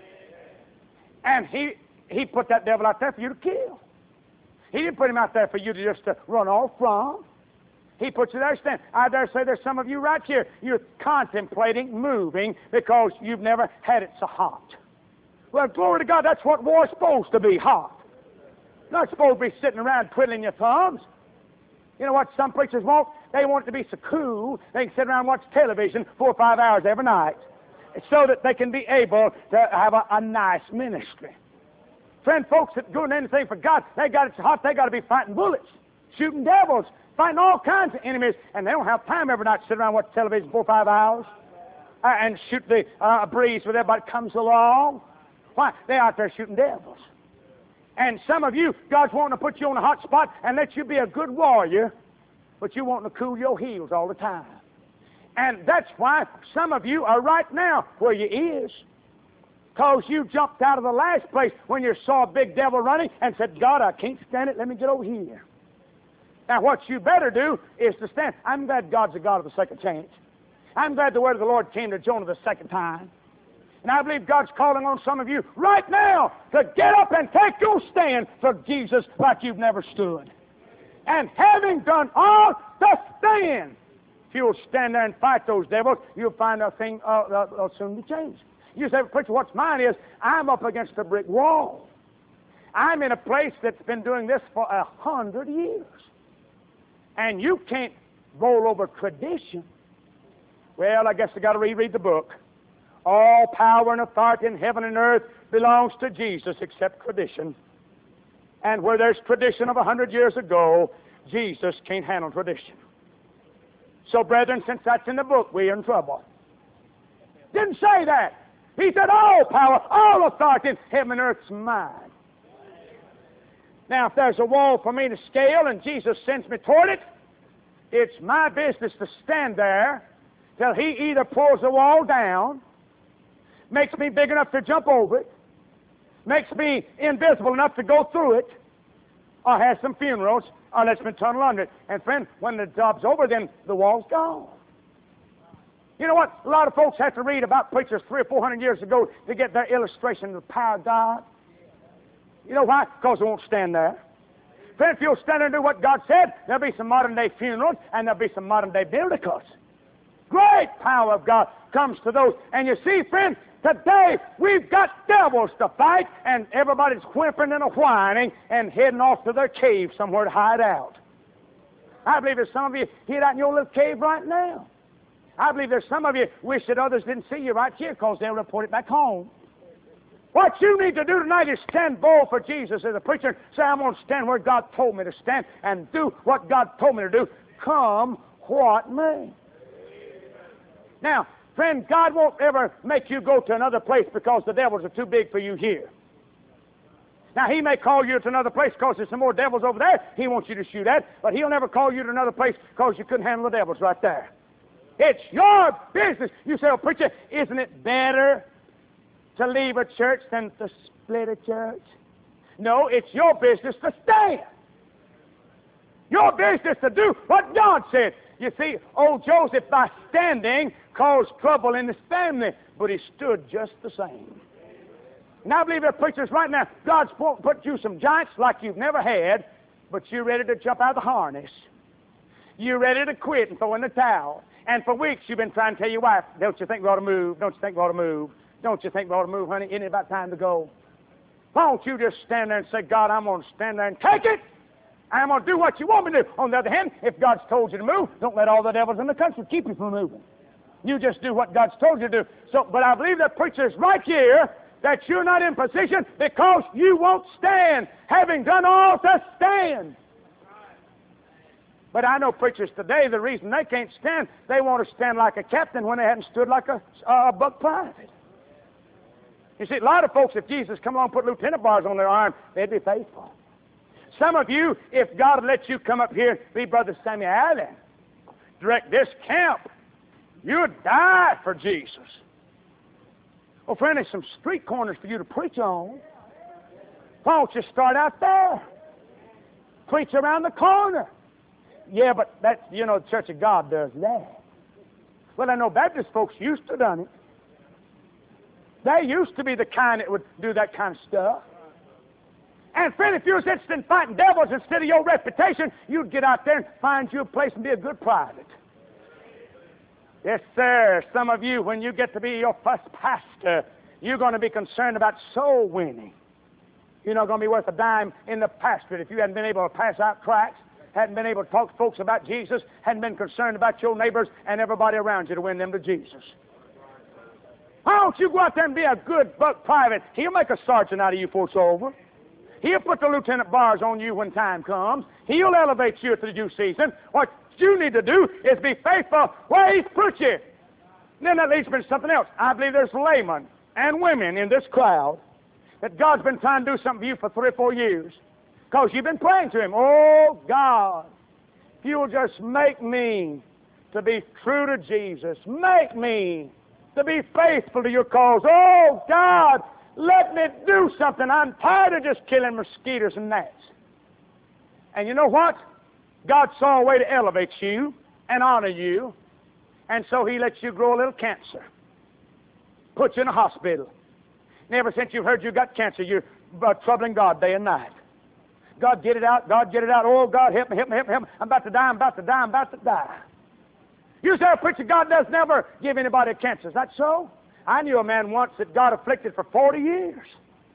And he, he put that devil out there for you to kill. He didn't put him out there for you to just to run off from. He puts you there to stand. I dare say there's some of you right here, you're contemplating moving because you've never had it so hot. Well, glory to God, that's what war's supposed to be, hot. Not supposed to be sitting around twiddling your thumbs. You know what some preachers want? They want it to be so cool they can sit around and watch television four or five hours every night so that they can be able to have a, a nice ministry. Friend, folks that doing anything for God, they got it so hot they got to be fighting bullets, shooting devils, fighting all kinds of enemies, and they don't have time every night to sit around and watch television four or five hours uh, and shoot the uh, breeze with everybody that comes along. Why? They're out there shooting devils. And some of you, God's wanting to put you on a hot spot and let you be a good warrior, but you wanting to cool your heels all the time. And that's why some of you are right now where you is. Because you jumped out of the last place when you saw a big devil running and said, God, I can't stand it. Let me get over here. Now, what you better do is to stand. I'm glad God's a God of the second chance. I'm glad the word of the Lord came to Jonah the second time. And I believe God's calling on some of you right now to get up and take your stand for Jesus like you've never stood. And having done all to stand, if you'll stand there and fight those devils, you'll find a thing uh, uh, uh, soon to change. You say, Preacher, what's mine is I'm up against a brick wall. I'm in a place that's been doing this for a hundred years. And you can't roll over tradition. Well, I guess I got to reread the book. All power and authority in heaven and earth belongs to Jesus except tradition. And where there's tradition of a hundred years ago, Jesus can't handle tradition. So, brethren, since that's in the book, we're in trouble. Didn't say that. He said, all power, all authority in heaven and earth's mine. Now, if there's a wall for me to scale and Jesus sends me toward it, it's my business to stand there till He either pulls the wall down, makes me big enough to jump over it, makes me invisible enough to go through it, or has some funerals, or lets me tunnel under it. And friend, when the job's over, then the wall's gone. You know what? A lot of folks have to read about preachers three or four hundred years ago to get their illustration of the power of God. You know why? Because they won't stand there. Friend, if you'll stand there and do what God said, there'll be some modern-day funerals and there'll be some modern-day miracles. Great power of God comes to those. And you see, friend, today we've got devils to fight, and everybody's whimpering and whining and heading off to their cave somewhere to hide out. I believe there's some of you hid out in your little cave right now. I believe there's some of you wish that others didn't see you right here because they'll report it back home. What you need to do tonight is stand bold for Jesus as a preacher. Say, I'm going to stand where God told me to stand and do what God told me to do, come what may. Now, friend, God won't ever make you go to another place because the devils are too big for you here. Now, He may call you to another place because there's some more devils over there He wants you to shoot at, but He'll never call you to another place because you couldn't handle the devils right there. It's your business. You say, oh, preacher, isn't it better to leave a church than to split a church? No, it's your business to stand. Your business to do what God said. You see, old Joseph, by standing, caused trouble in his family, but he stood just the same. And I believe there are preachers right now, God's put you some giants like you've never had, but you're ready to jump out of the harness. You're ready to quit and throw in the towel. And for weeks you've been trying to tell your wife, don't you think we ought to move? Don't you think we ought to move? Don't you think we ought to move, honey? Isn't it about time to go? Why don't you just stand there and say, God, I'm going to stand there and take it. I'm going to do what you want me to do. On the other hand, if God's told you to move, don't let all the devils in the country keep you from moving. You just do what God's told you to do. So, but I believe that preacher's right here, that you're not in position because you won't stand, having done all to stand. But I know preachers today, the reason they can't stand, they want to stand like a captain when they hadn't stood like a, a buck private. You see, a lot of folks, if Jesus come along and put lieutenant bars on their arm, they'd be faithful. Some of you, if God would let you come up here and be Brother Samuel Allen, direct this camp, you'd die for Jesus. Well, friend, there's some street corners for you to preach on. Why don't you start out there? Preach around the corner. Yeah, but that's, you know, the Church of God does that. Well, I know Baptist folks used to done it. They used to be the kind that would do that kind of stuff. And friend, if you was interested in fighting devils instead of your reputation, you'd get out there and find you a place and be a good private. Yes, sir. Some of you, when you get to be your first pastor, you're going to be concerned about soul winning. You're not going to be worth a dime in the pastorate if you hadn't been able to pass out tracts, hadn't been able to talk to folks about Jesus, hadn't been concerned about your neighbors and everybody around you to win them to Jesus. Why don't you go out there and be a good buck private? He'll make a sergeant out of you before it's over. He'll put the lieutenant bars on you when time comes. He'll elevate you at the due season. What you need to do is be faithful where He's put you. Then that leads me to something else. I believe there's laymen and women in this crowd that God's been trying to do something for you for three or four years because you've been praying to Him. Oh, God, if you'll just make me to be true to Jesus, make me to be faithful to your cause. Oh, God, let me do something. I'm tired of just killing mosquitoes and gnats. And you know what? God saw a way to elevate you and honor you, and so He lets you grow a little cancer. Put you in a hospital. And ever since you've heard you got cancer, you're uh, troubling God day and night. God, get it out. God, get it out. Oh, God, help me, help me, help me, help me. I'm about to die. I'm about to die. I'm about to die. You say, preacher, God does never give anybody cancer. Is that so? I knew a man once that God afflicted for forty years.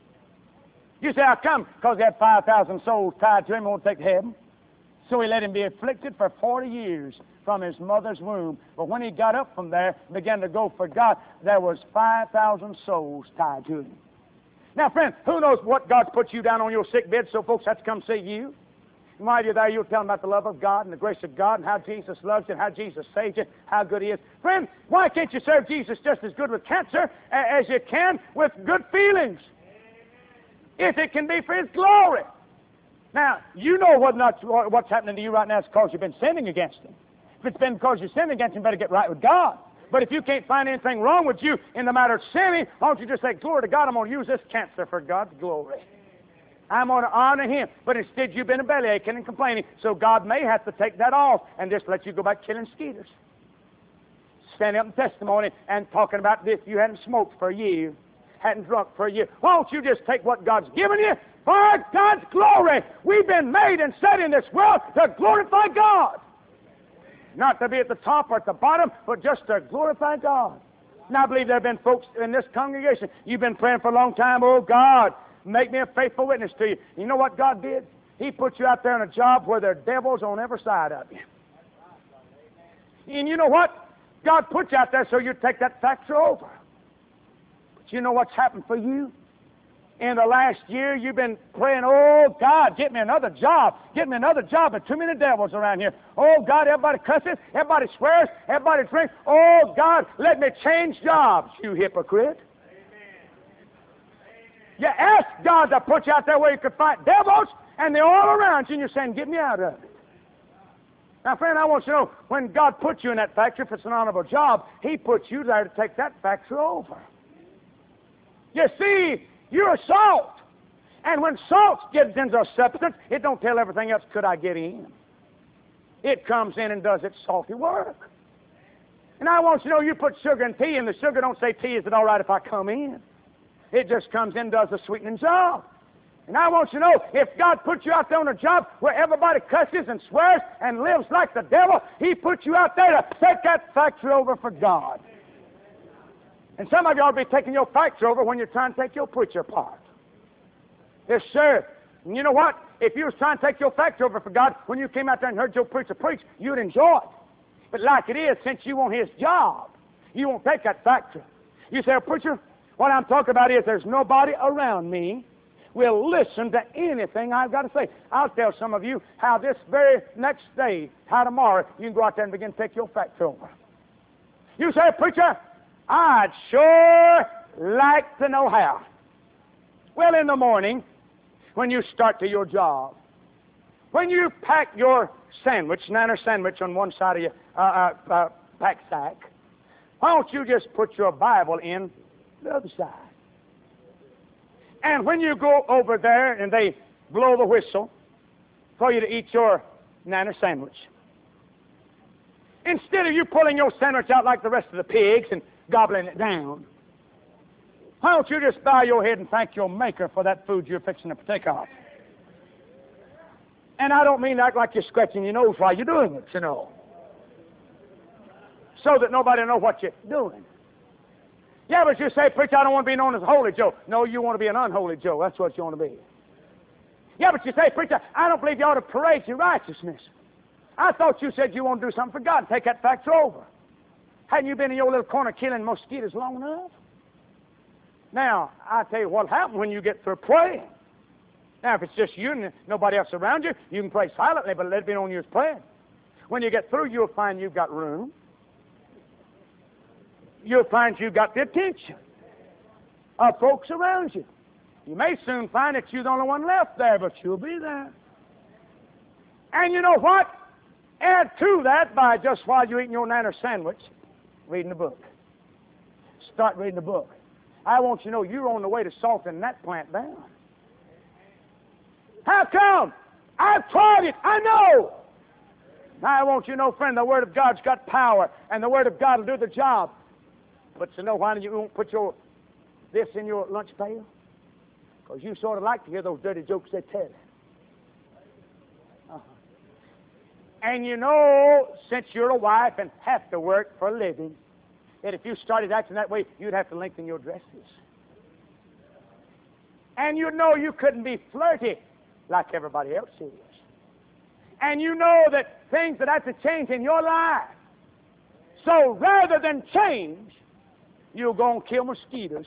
You say, how come? Because he had five thousand souls tied to him and won't take to heaven. So He let him be afflicted for forty years from his mother's womb. But when he got up from there and began to go for God, there was five thousand souls tied to him. Now, friend, who knows what God's put you down on your sick bed so folks have to come see you? And while you're there, you'll tell them about the love of God and the grace of God and how Jesus loves you and how Jesus saved you, how good He is. Friend, why can't you serve Jesus just as good with cancer as you can with good feelings? If it can be for His glory. Now, you know what not, what's happening to you right now is because you've been sinning against Him. If it's been because you're sinning against Him, you better get right with God. But if you can't find anything wrong with you in the matter of sinning, why don't you just say, glory to God, I'm going to use this cancer for God's glory. I'm going to honor Him. But instead you've been a belly aching and complaining, so God may have to take that off and just let you go back killing mosquitoes. Standing up in testimony and talking about this. You hadn't smoked for a year, hadn't drunk for a year. Why don't you just take what God's given you for God's glory? We've been made and set in this world to glorify God. Not to be at the top or at the bottom, but just to glorify God. And I believe there have been folks in this congregation, you've been praying for a long time, oh God, make me a faithful witness to you. You know what God did? He put you out there in a job where there are devils on every side of you. And you know what? God put you out there so you take that factor over. But you know what's happened for you? In the last year, you've been praying, oh, God, get me another job. Get me another job. There's too many devils around here. Oh, God, everybody cusses. Everybody swears. Everybody drinks. Oh, God, let me change jobs, you hypocrite. You ask God to put you out there where you could fight devils, and they're all around you, and you're saying, get me out of it. Now, friend, I want you to know, when God puts you in that factory, if it's an honorable job, He puts you there to take that factory over. You see, you're salt. And when salt gets into a substance, it don't tell everything else, could I get in? It comes in and does its salty work. And I want you to know, you put sugar in tea, and the sugar don't say, tea, is it all right if I come in? It just comes in and does the sweetening job. And I want you to know, if God put you out there on a job where everybody cusses and swears and lives like the devil, He put you out there to take that factory over for God. And some of you ought to be taking your factory over when you're trying to take your preacher apart. Yes, sir. And you know what? If you was trying to take your factory over for God, when you came out there and heard your preacher preach, you'd enjoy it. But like it is, since you want his job, you won't take that factory. You say, oh, preacher, what I'm talking about is there's nobody around me will listen to anything I've got to say. I'll tell some of you how this very next day, how tomorrow, you can go out there and begin to take your factory over. You say, preacher, I'd sure like to know how. Well, in the morning, when you start to your job, when you pack your sandwich, nanner sandwich on one side of your uh, uh, uh, pack sack, why don't you just put your Bible in the other side? And when you go over there and they blow the whistle for you to eat your nanner sandwich, instead of you pulling your sandwich out like the rest of the pigs and gobbling it down, why don't you just bow your head and thank your Maker for that food you're fixing to partake of? And I don't mean act like you're scratching your nose while you're doing it, you know, so that nobody know what you're doing. Yeah, but you say, preacher, I don't want to be known as a holy Joe. No, you want to be an unholy Joe. That's what you want to be. Yeah, but you say, preacher, I don't believe you ought to parade your righteousness. I thought you said you want to do something for God and take that factor over. Hadn't you been in your little corner killing mosquitoes long enough? Now, I tell you what happens when you get through praying. Now, if it's just you and nobody else around you, you can pray silently, but let it be known you're praying. When you get through, you'll find you've got room. You'll find you've got the attention of folks around you. You may soon find that you're the only one left there, but you'll be there. And you know what? Add to that by just while you're eating your nanner sandwich, reading a book. Start reading a book. I want you to know you're on the way to salting that plant down. How come? I've tried it. I know. Now I want you to know, friend, the Word of God's got power, and the Word of God will do the job. But you know why you won't put your this in your lunch pail? Because you sort of like to hear those dirty jokes they tell you. Uh-huh. And you know, since you're a wife and have to work for a living, that if you started acting that way, you'd have to lengthen your dresses. And you know you couldn't be flirty like everybody else is. And you know that things that have to change in your life. So rather than change, you'll go and kill mosquitoes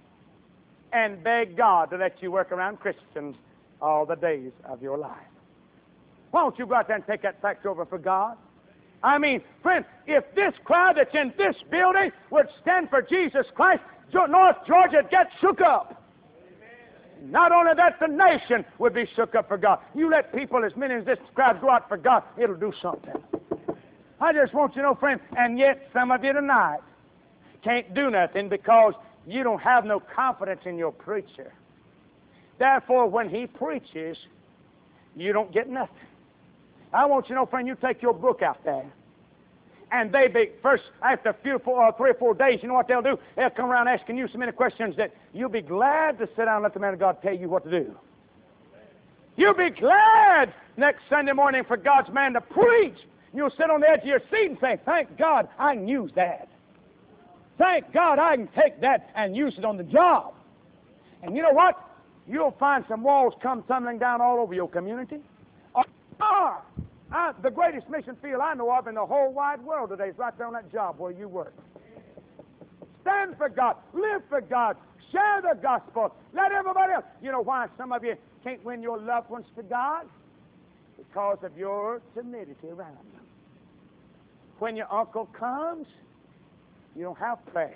and beg God to let you work around Christians all the days of your life. Why don't you go out there and take that factory over for God? I mean, friend, if this crowd that's in this building would stand for Jesus Christ, North Georgia would get shook up. Amen. Not only that, the nation would be shook up for God. You let people, as many as this crowd, go out for God, it'll do something. I just want you to know, friend, and yet some of you tonight can't do nothing because you don't have no confidence in your preacher. Therefore, when he preaches, you don't get nothing. I want you to know, friend, you take your book out there, and they be first after a few four, uh, three or four days. You know what they'll do? They'll come around asking you so many questions that you'll be glad to sit down and let the man of God tell you what to do. You'll be glad next Sunday morning for God's man to preach. You'll sit on the edge of your seat and say, "Thank God I can use that. Thank God I can take that and use it on the job." And you know what? You'll find some walls come tumbling down all over your community. Or, uh, the greatest mission field I know of in the whole wide world today is right there on that job where you work. Stand for God. Live for God. Share the gospel. Let everybody else. You know why some of you can't win your loved ones to God? Because of your timidity around them. When your uncle comes, you don't have prayer.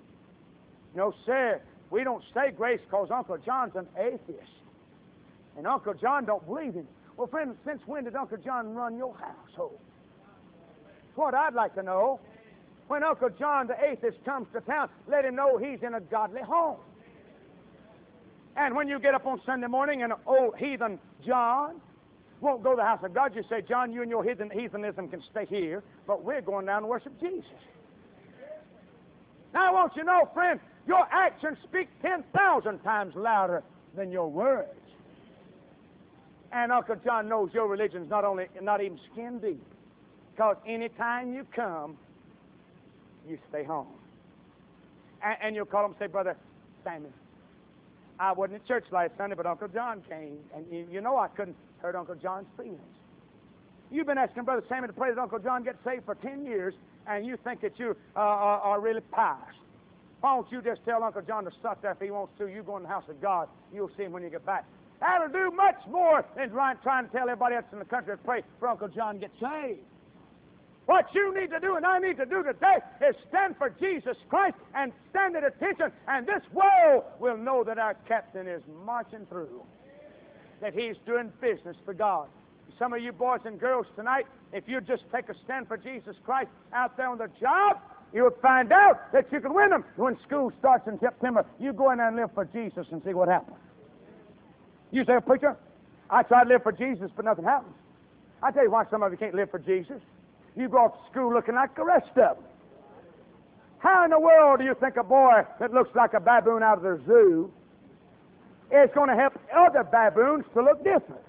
No, sir. We don't say grace because Uncle John's an atheist. And Uncle John don't believe in it. Well, friend, since when did Uncle John run your household? That's what I'd like to know. When Uncle John, the atheist, comes to town, let him know he's in a godly home. And when you get up on Sunday morning and old heathen John won't go to the house of God, you say, "John, you and your heathen, heathenism can stay here, but we're going down to worship Jesus." Now, I want you to know, friend, your actions speak ten thousand times louder than your words. And Uncle John knows your religion's not only not even skin deep. Because any time you come, you stay home. And, and you'll call him and say, Brother Sammy, I wasn't at church last Sunday, but Uncle John came. And you, you know I couldn't hurt Uncle John's feelings. You've been asking Brother Sammy to pray that Uncle John gets saved for ten years, and you think that you uh, are, are really pious. Why don't you just tell Uncle John to suck there if he wants to? You go in the house of God. You'll see him when you get back. That'll do much more than trying, trying to tell everybody else in the country to pray for Uncle John to get saved. What you need to do and I need to do today is stand for Jesus Christ and stand at attention, and this world will know that our captain is marching through, that he's doing business for God. Some of you boys and girls tonight, if you just take a stand for Jesus Christ out there on the job, you'll find out that you can win them. When school starts in September, you go in there and live for Jesus and see what happens. You say, preacher, I tried to live for Jesus, but nothing happens. I tell you why some of you can't live for Jesus. You go off to school looking like the rest of them. How in the world do you think a boy that looks like a baboon out of their zoo is going to help other baboons to look different?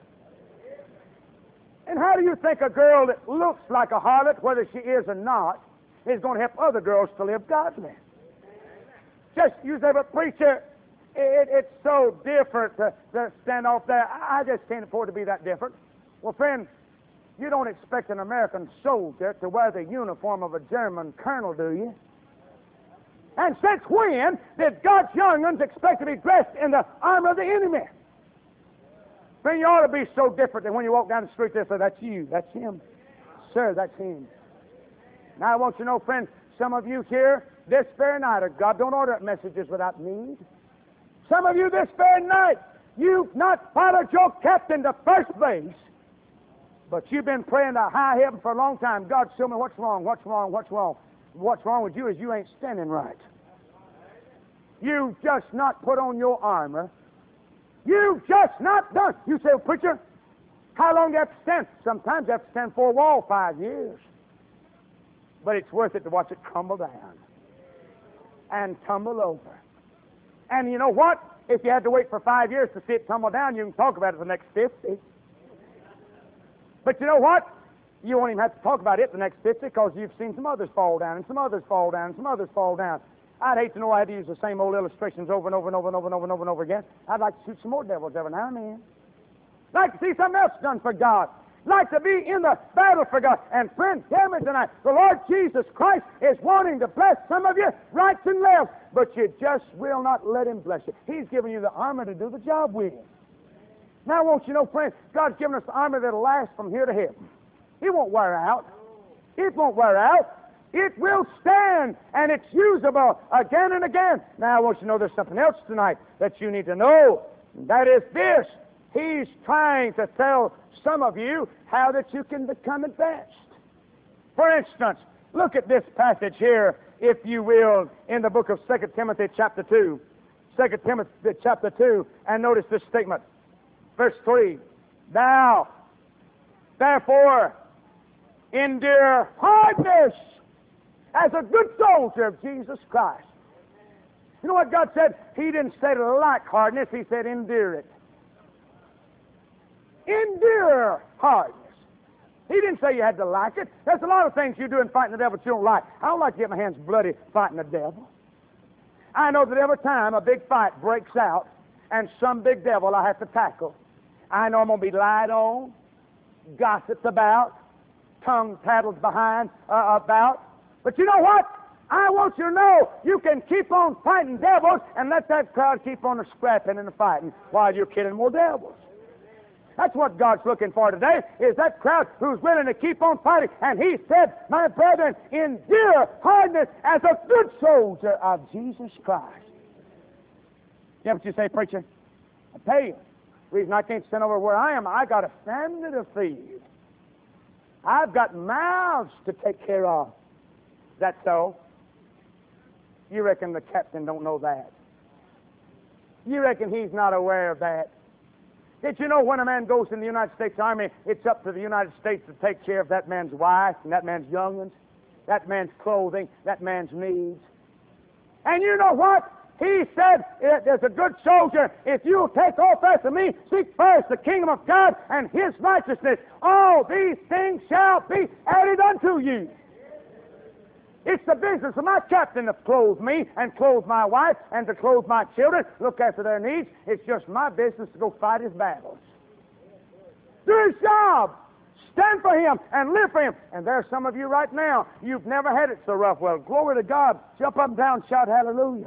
And how do you think a girl that looks like a harlot, whether she is or not, is going to help other girls to live godly? Just, you say, but preacher, it, it's so different to, to stand off there. I, I just can't afford to be that different. Well, friend, you don't expect an American soldier to wear the uniform of a German colonel, do you? And since when did God's young ones expect to be dressed in the armor of the enemy? Friend, you ought to be so different that when you walk down the street, they say, that's you, that's him. Sir, that's him. Now, I want you to know, friend, some of you here, this very night, God don't order messages without need. Some of you this very night, you've not followed your captain to first base, but you've been praying to high heaven for a long time. God, show me what's wrong, what's wrong, what's wrong. What's wrong with you is you ain't standing right. You've just not put on your armor. You've just not done. You say, well, preacher, how long do you have to stand? Sometimes you have to stand for a wall five years. But it's worth it to watch it crumble down and tumble over. And you know what? If you had to wait for five years to see it tumble down, you can talk about it for the next fifty. But you know what? You won't even have to talk about it the next fifty because you've seen some others fall down and some others fall down and some others fall down. I'd hate to know I had to use the same old illustrations over and over and over and over and over and over and over again. I'd like to shoot some more devils every now and then. Like to see something else done for God. Like to be in the battle for God. And friend, tell me tonight, the Lord Jesus Christ is wanting to bless some of you right and left, but you just will not let Him bless you. He's given you the armor to do the job with. Now, I want you to know, friend, God's given us the armor that'll last from here to heaven. It won't wear out. It won't wear out. It will stand, and it's usable again and again. Now, I want you to know there's something else tonight that you need to know. And that is this. He's trying to tell some of you how that you can become advanced. For instance, look at this passage here, if you will, in the book of Second Timothy chapter two. Second Timothy chapter two, and notice this statement. Verse three. Thou, therefore, endure hardness as a good soldier of Jesus Christ. You know what God said? He didn't say to like hardness, He said endure it. Endure hardness. He didn't say you had to like it. There's a lot of things you do in fighting the devil that you don't like. I don't like to get my hands bloody fighting the devil. I know that every time a big fight breaks out and some big devil I have to tackle, I know I'm going to be lied on, gossiped about, tongue tattled behind uh, about. But you know what? I want you to know you can keep on fighting devils and let that crowd keep on scrapping and fighting while you're killing more devils. That's what God's looking for today, is that crowd who's willing to keep on fighting. And He said, my brethren, endure hardness as a good soldier of Jesus Christ. You know what you say, preacher? I tell you, the reason I can't stand over where I am, I got a family to feed. I've got mouths to take care of. Is that so? You reckon the captain don't know that? You reckon he's not aware of that? Did you know when a man goes in the United States Army, it's up to the United States to take care of that man's wife and that man's young ones, that man's clothing, that man's needs? And you know what? He said, there's a good soldier, if you'll take off after me, seek first the kingdom of God and His righteousness, all these things shall be added unto you. It's the business of my captain to clothe me and clothe my wife and to clothe my children, look after their needs. It's just my business to go fight his battles. Do his job. Stand for Him and live for Him. And there's some of you right now, you've never had it so rough. Well, glory to God. Jump up and down, shout hallelujah.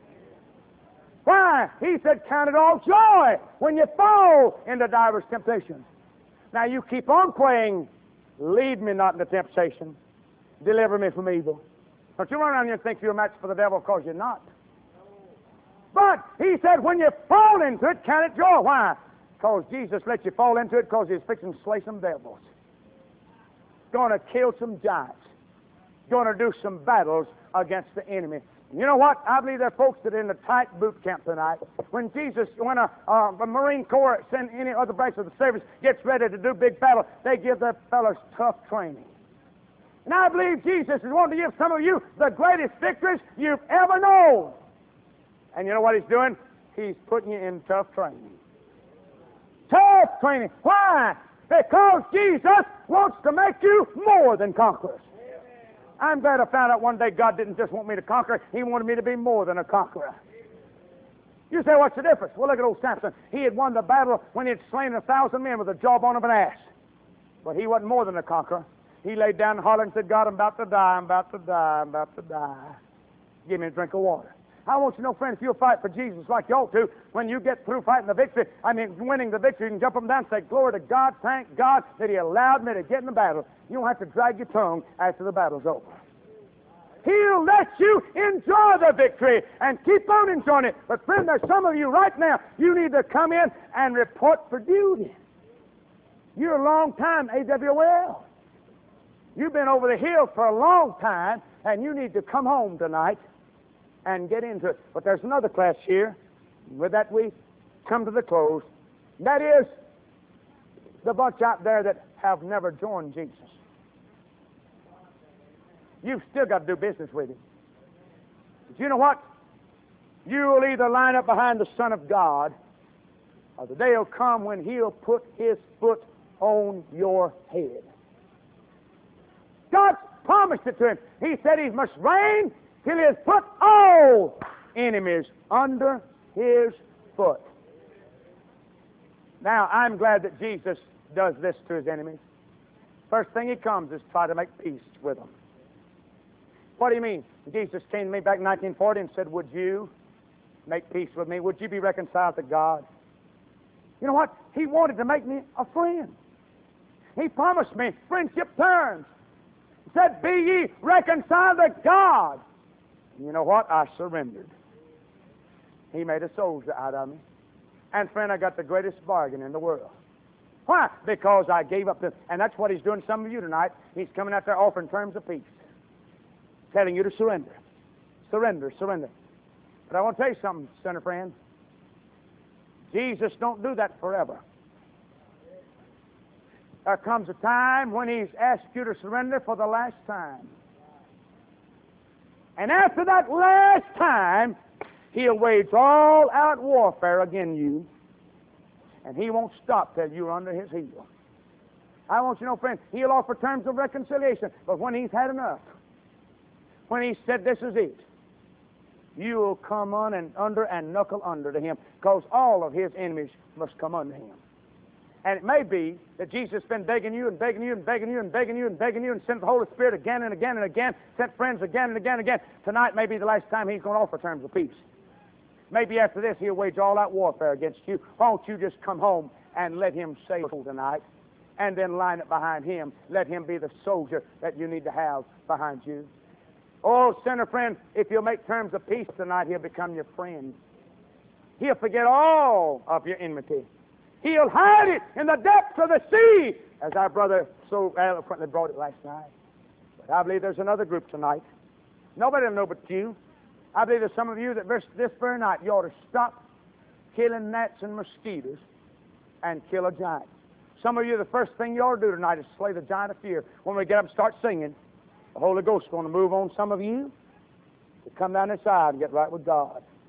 Why? He said, count it all joy when you fall into diverse temptations. Now you keep on praying, lead me not into temptation. Deliver me from evil. Don't you run around here and think you're a match for the devil, because you're not. But He said, when you fall into it, count it joy. Why? Because Jesus let you fall into it because He's fixing to slay some devils. Going to kill some giants. Going to do some battles against the enemy. You know what? I believe there are folks that are in the tight boot camp tonight. When Jesus, when a, uh, a Marine Corps, send any other branch of the service, gets ready to do big battle, they give their fellows tough training. And I believe Jesus is wanting to give some of you the greatest victories you've ever known. And you know what He's doing? He's putting you in tough training. Tough training. Why? Because Jesus wants to make you more than conquerors. I'm glad I found out one day God didn't just want me to conquer. He wanted me to be more than a conqueror. You say, what's the difference? Well, look at old Samson. He had won the battle when he had slain a thousand men with the jawbone of an ass. But he wasn't more than a conqueror. He laid down and hollered and said, God, I'm about to die, I'm about to die, I'm about to die. Give me a drink of water. I want you to know, friend, if you'll fight for Jesus like you ought to, when you get through fighting the victory, I mean, winning the victory, you can jump up and down and say, glory to God, thank God that He allowed me to get in the battle. You don't have to drag your tongue after the battle's over. He'll let you enjoy the victory and keep on enjoying it. But friend, there's some of you right now, you need to come in and report for duty. You're a long time A W L. You've been over the hill for a long time, and you need to come home tonight and get into it. But there's another class here. With that, we come to the close. That is the bunch out there that have never joined Jesus. You've still got to do business with Him. But you know what? You will either line up behind the Son of God, or the day will come when He'll put His foot on your head. God promised it to him. He said He must reign till He has put all enemies under His foot. Now, I'm glad that Jesus does this to His enemies. First thing He comes is try to make peace with them. What do you mean? Jesus came to me back in nineteen forty and said, would you make peace with me? Would you be reconciled to God? You know what? He wanted to make me a friend. He promised me friendship terms. He said, be ye reconciled to God. And you know what? I surrendered. He made a soldier out of me. And friend, I got the greatest bargain in the world. Why? Because I gave up the... And that's what He's doing to some of you tonight. He's coming out there offering terms of peace. Telling you to surrender. Surrender, surrender. But I want to tell you something, sinner friend. Jesus don't do that forever. There comes a time when He's asked you to surrender for the last time. And after that last time, He'll wage all out warfare against you. And He won't stop till you're under His heel. I want you to know, friend, He'll offer terms of reconciliation. But when He's had enough, when He said this is it, you will come on and under and knuckle under to Him, because all of His enemies must come under Him. And it may be that Jesus has been begging you and begging you and begging you and begging you and begging you and sent the Holy Spirit again and again and again, sent friends again and again and again. Tonight may be the last time He's going to offer terms of peace. Maybe after this He'll wage all out warfare against you. Why don't you just come home and let Him save you tonight, and then line up behind Him. Let Him be the soldier that you need to have behind you. Oh, sinner friend, if you'll make terms of peace tonight, He'll become your friend. He'll forget all of your enmity. He'll hide it in the depths of the sea, as our brother so eloquently brought it last night. But I believe there's another group tonight. Nobody will know but you. I believe there's some of you that this, this very night you ought to stop killing gnats and mosquitoes and kill a giant. Some of you, the first thing you ought to do tonight is slay the giant of fear. When we get up and start singing, the Holy Ghost is going to move on some of you to come down this side and get right with God.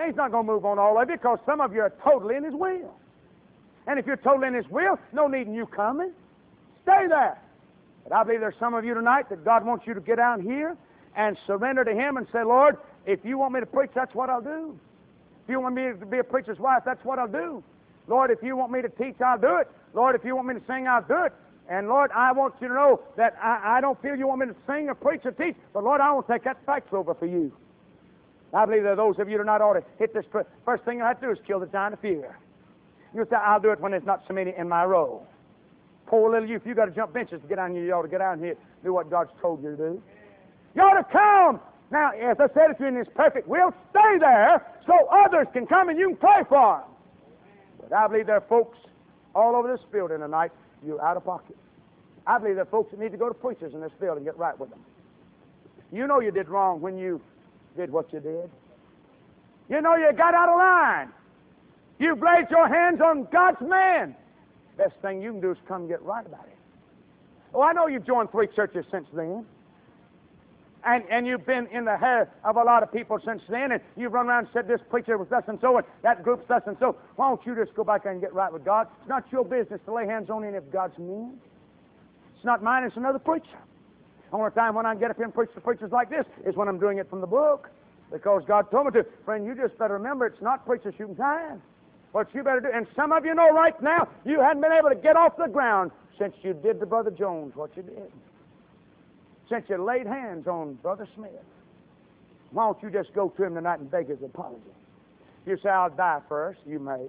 He's not going to move on all of you because some of you are totally in His will. And if you're totally in His will, no need in you coming. Stay there. But I believe there's some of you tonight that God wants you to get down here and surrender to Him and say, Lord, if you want me to preach, that's what I'll do. If you want me to be a preacher's wife, that's what I'll do. Lord, if you want me to teach, I'll do it. Lord, if you want me to sing, I'll do it. And Lord, I want you to know that I, I don't feel you want me to sing or preach or teach, but Lord, I want to take that fax over for you. I believe that those of you that are not ought to hit this. First thing you have to do is kill the giant of fear. You say, I'll do it when there's not so many in my row. Poor little you, if you got to jump benches to get down here, you ought to get down here and do what God's told you to do. You ought to come. Now, as I said, if you're in His perfect will, stay there so others can come and you can pray for them. But I believe there are folks all over this building tonight, you're out of pocket. I believe there are folks that need to go to preachers in this building and get right with them. You know you did wrong when you did what you did. You know you got out of line. You've laid your hands on God's man. Best thing you can do is come get right about it. Oh, I know you've joined three churches since then. And, and you've been in the hair of a lot of people since then, and you've run around and said this preacher was thus and so, and that group's thus and so. Why don't you just go back and get right with God? It's not your business to lay hands on any of God's men. It's not mine, it's another preacher. The only time when I get up here and preach to preachers like this is when I'm doing it from the book, because God told me to. Friend, you just better remember it's not preacher shooting time. What you better do, and some of you know right now, you hadn't been able to get off the ground since you did to Brother Jones what you did. Since you laid hands on Brother Smith. Why don't you just go to him tonight and beg his apology? You say, I'll die first. You may.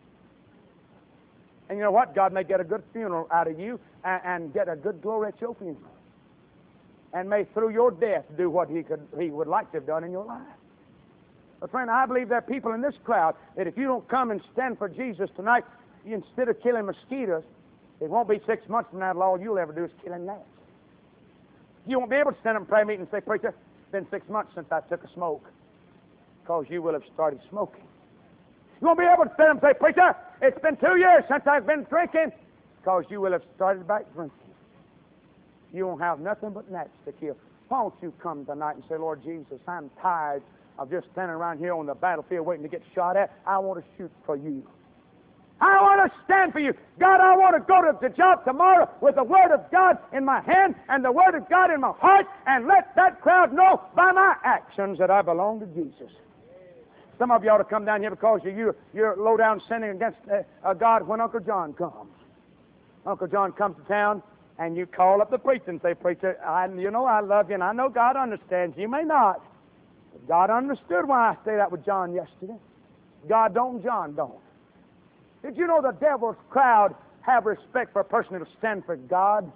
And you know what? God may get a good funeral out of you and, and get a good glory at your funeral. And may through your death do what he could, he would like to have done in your life. But friend, I believe there are people in this crowd that if you don't come and stand for Jesus tonight, you, instead of killing mosquitoes, it won't be six months from now that all you'll ever do is killing gnats. You won't be able to stand up in prayer meeting and say, preacher, it's been six months since I took a smoke, because you will have started smoking. You won't be able to stand up and say, preacher, it's been two years since I've been drinking, because you will have started back drinking. You won't have nothing but gnats to kill. Why don't you come tonight and say, Lord Jesus, I'm tired of just standing around here on the battlefield waiting to get shot at. I want to shoot for you. I want to stand for you. God, I want to go to the job tomorrow with the Word of God in my hand and the Word of God in my heart, and let that crowd know by my actions that I belong to Jesus. Some of you ought to come down here because you're, you're low down sinning against uh, uh, God when Uncle John comes. Uncle John comes to town, and you call up the preacher and say, preacher, I, you know I love you, and I know God understands you. You may not. But God understood why I stayed out with John yesterday. God don't, John don't. Did you know the devil's crowd have respect for a person who will stand for God?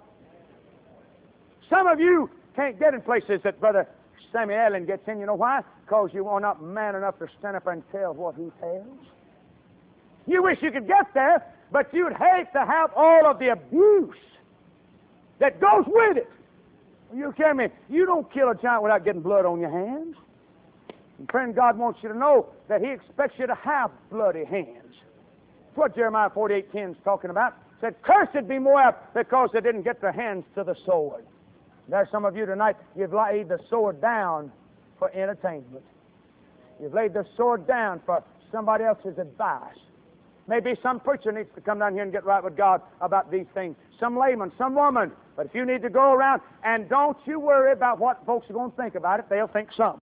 Some of you can't get in places that Brother Sammy Allen gets in. You know why? Because you are not man enough to stand up and tell what he tells. You wish you could get there, but you'd hate to have all of the abuse that goes with it. You tell me, you don't kill a giant without getting blood on your hands. And friend, God wants you to know that He expects you to have bloody hands. That's what Jeremiah forty-eight ten is talking about. It said, cursed be Moab because they didn't get their hands to the sword. There's some of you tonight, you've laid the sword down for entertainment. You've laid the sword down for somebody else's advice. Maybe some preacher needs to come down here and get right with God about these things. Some layman, some woman. But if you need to go around, and don't you worry about what folks are going to think about it, they'll think something.